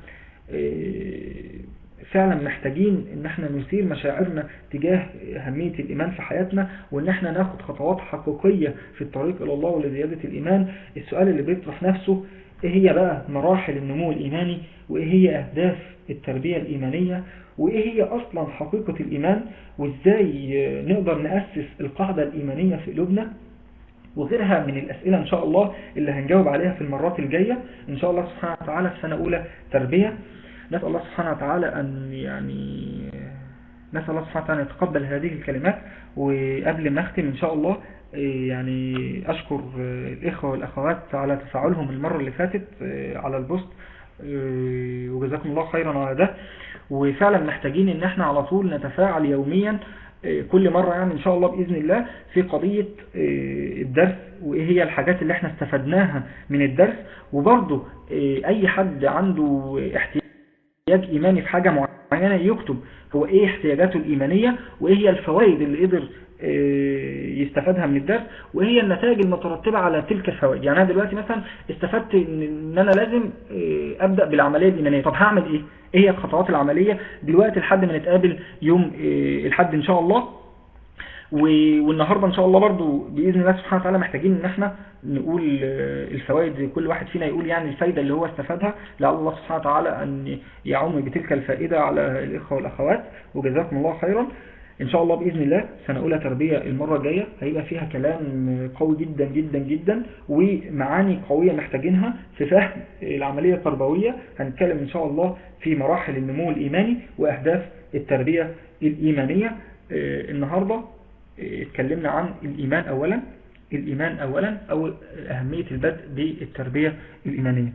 فعلا محتاجين ان احنا نثير مشاعرنا تجاه أهمية الإيمان في حياتنا، وان احنا ناخد خطوات حقيقية في الطريق الى الله ولزيادة الإيمان. السؤال اللي بيطرح نفسه ايه هي بقى مراحل النمو الإيماني، وايه هي اهداف التربية الإيمانية، وايه هي اصلا حقيقة الإيمان، وازاي نقدر نأسس القاعدة الإيمانية في قلوبنا، وغيرها من الأسئلة إن شاء الله اللي هنجاوب عليها في المرات الجاية إن شاء الله سبحانه وتعالى في سنة أولى تربية. نسأل الله سبحانه وتعالى أن يعني نسأل الله سبحانه وتعالى أن يتقبل هذه الكلمات. وقبل ما أختم إن شاء الله يعني أشكر الإخوة والأخوات على تفاعلهم المرة اللي فاتت على البوست، وجزاكم الله خيرا على ده. وفعلا محتاجين إن احنا على طول نتفاعل يوميا كل مرة يعني إن شاء الله بإذن الله في قضية الدرس، وإيه هي الحاجات اللي احنا استفدناها من الدرس. وبرضو أي حد عنده احتياج إيماني في حاجة معينة يكتب هو إيه احتياجاته الإيمانية، وإيه هي الفوائد اللي قدر يستفادها من الدرس، وإيه هي النتائج المترتبة على تلك الفوائد. يعني أنا دلوقتي مثلا استفدت إن أنا لازم أبدأ بالعملية الإيمانية. طب هعمل إيه؟ ايه هي الخطوات العملية دلوقتي لحد ما نتقابل يوم الحد ان شاء الله. والنهاردة ان شاء الله برضو بإذن الله سبحانه وتعالى محتاجين ان احنا نقول الفوائد، كل واحد فينا يقول يعني الفايدة اللي هو استفادها، لعل الله سبحانه وتعالى ان يعم بتلك الفائدة على الإخوة والأخوات. وجزاكم الله خيرا. ان شاء الله بإذن الله سنة أولى تربية المرة الجاية هيبقى فيها كلام قوي جدا جدا جدا ومعاني قوية محتاجينها في فهم العملية التربوية. هنتكلم ان شاء الله في مراحل النمو الإيماني وأهداف التربية الإيمانية. النهاردة اتكلمنا عن الإيمان أولا الإيمان أولا أو أهمية البدء بالتربية الإيمانية.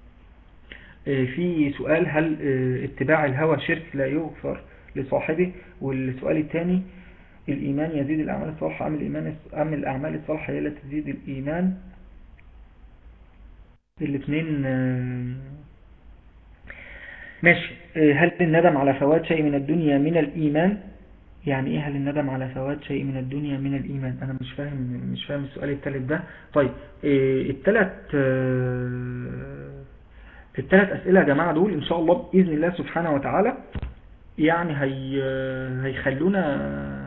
في سؤال: هل اتباع الهوى شرك لا يغفر لصاحبه؟ والسؤال الثاني: الإيمان يزيد الأعمال الصالحة أم الإيمان أم الأعمال الصالحة هي التي تزيد الإيمان؟ الاثنين ماشي. هل الندم على فوات شيء من الدنيا من الإيمان؟ يعني ايه هل الندم على فوات شيء من الدنيا من الإيمان؟ أنا مش فاهم مش فاهم السؤال الثالث ده. طيب إيه الثلاث الثلاث أسئلة يا جماعة دول إن شاء الله بإذن الله سبحانه وتعالى يعني هي هيخلونا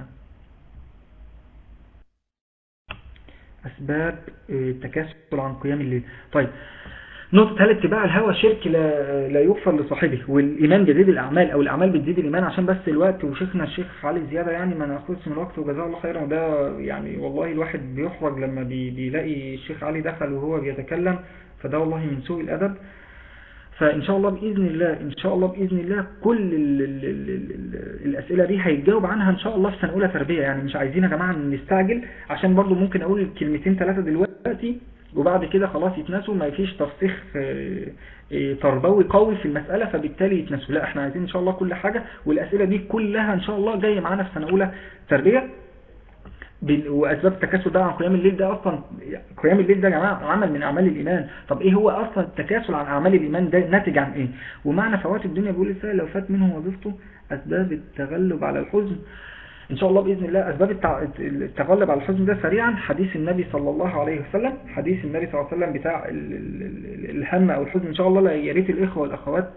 أسباب التكاسل عن قيام الليل. طيب نقطة، هل اتباع الهوى شرك لا, لا يغفر لصاحبه، والإيمان بيزيد الأعمال أو الأعمال بتزيد الإيمان؟ عشان بس الوقت وشيخنا الشيخ علي زيادة يعني ما نأخذش من الوقت وجزاه الله خيرا. وده يعني والله الواحد بيحرج لما بي بيلاقي الشيخ علي دخل وهو بيتكلم، فده والله من سوء الأدب. فإن شاء الله بإذن الله إن شاء الله بإذن الله كل ال ال ال ال الأسئلة دي هيتجاوب عنها إن شاء الله في سنة أولى تربية. يعني مش عايزين يا جماعة نستعجل، عشان برضو ممكن أقول كلمتين ثلاثة دلوقتي وبعد كده خلاص يتنسوا، ما فيش ترسيخ تربوي قوي في المسألة فبالتالي يتنسوا. لا، احنا عايزين إن شاء الله كل حاجة، والأسئلة دي كلها إن شاء الله جاية معانا في سنة أولى تربية. وأسباب التكاسل ده عن قيام الليل، ده أصلا قيام الليل ده يا جماعة عمل من أعمال الإيمان. طب إيه هو أصلا التكاسل عن أعمال الإيمان ده ناتج عن إيه؟ ومعنى فوات الدنيا بيقول السائل لو فات منه وظيفته أسباب التغلب على الحزن. إن شاء الله بإذن الله أسباب التغلب على الحزن ده سريعا حديث النبي صلى الله عليه وسلم، حديث النبي صلى الله عليه وسلم بتاع الهم أو الحزن. إن شاء الله يا ريت الإخوة والأخوات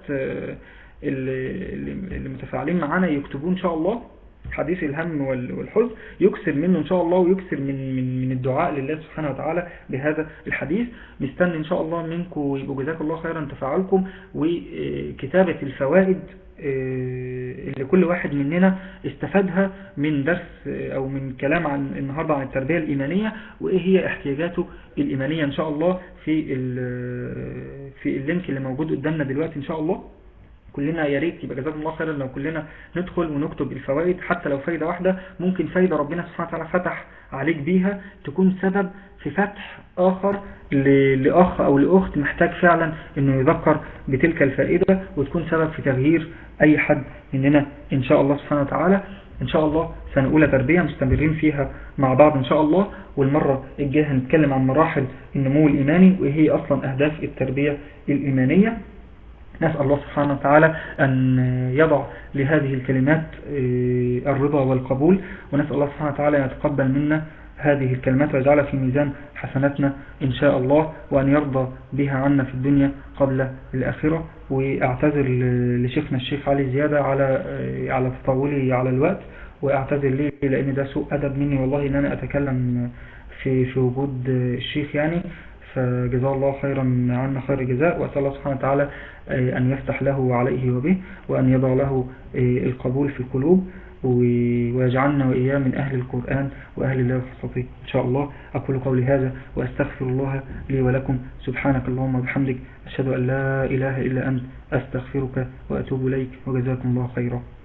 اللي متفاعلين معانا يكتبون إن شاء الله حديث الهم والحزن، يكسر منه إن شاء الله ويكسر من من من الدعاء لله سبحانه وتعالى بهذا الحديث. مستني إن شاء الله منكم يبقوا جزاك الله خيرا تفاعلكم وكتابة الفوائد اللي كل واحد مننا استفادها من درس أو من كلام عن النهاردة عن التربية الإيمانية، وإيه هي احتياجاته الإيمانية إن شاء الله في في اللينك اللي موجود قدامنا دلوقتي. إن شاء الله كلنا يا ريت يبقى جزاكم الله خيرا لو كلنا ندخل ونكتب الفوائد، حتى لو فايدة واحدة، ممكن فايدة ربنا سبحانه وتعالى فتح عليك بيها تكون سبب في فتح آخر لأخ أو لأخت محتاج فعلا إنه يذكر بتلك الفائدة، وتكون سبب في تغيير أي حد مننا إن شاء الله سبحانه وتعالى. إن شاء الله سنة أولى تربية مستمرين فيها مع بعض إن شاء الله، والمرة الجاية هنتكلم عن مراحل النمو الإيماني وهي أصلا أهداف التربية الإيمانية. نسأل الله سبحانه وتعالى أن يضع لهذه الكلمات الرضا والقبول، ونسأل الله سبحانه وتعالى أن يتقبل منا هذه الكلمات ويجعلها في ميزان حسناتنا إن شاء الله، وأن يرضى بها عنا في الدنيا قبل الآخرة. وأعتذر لشيخنا الشيخ علي زيادة على على تطولي على الوقت، وأعتذر لي لأن ده سوء أدب مني والله إن أنا أتكلم في في وجود الشيخ يعني. فجزاه الله خيرا عنا خير الجزاء، وأسأل الله سبحانه وتعالى أن يفتح له وعليه وبه، وأن يضع له القبول في القلوب، ويجعلنا وإياه من أهل القرآن وأهل الله وخاصته إن شاء الله. أقول قولي هذا وأستغفر الله لي ولكم. سبحانك اللهم وبحمدك، أشهد أن لا إله إلا أنت، أستغفرك وأتوب إليك، وجزاكم الله خيرا.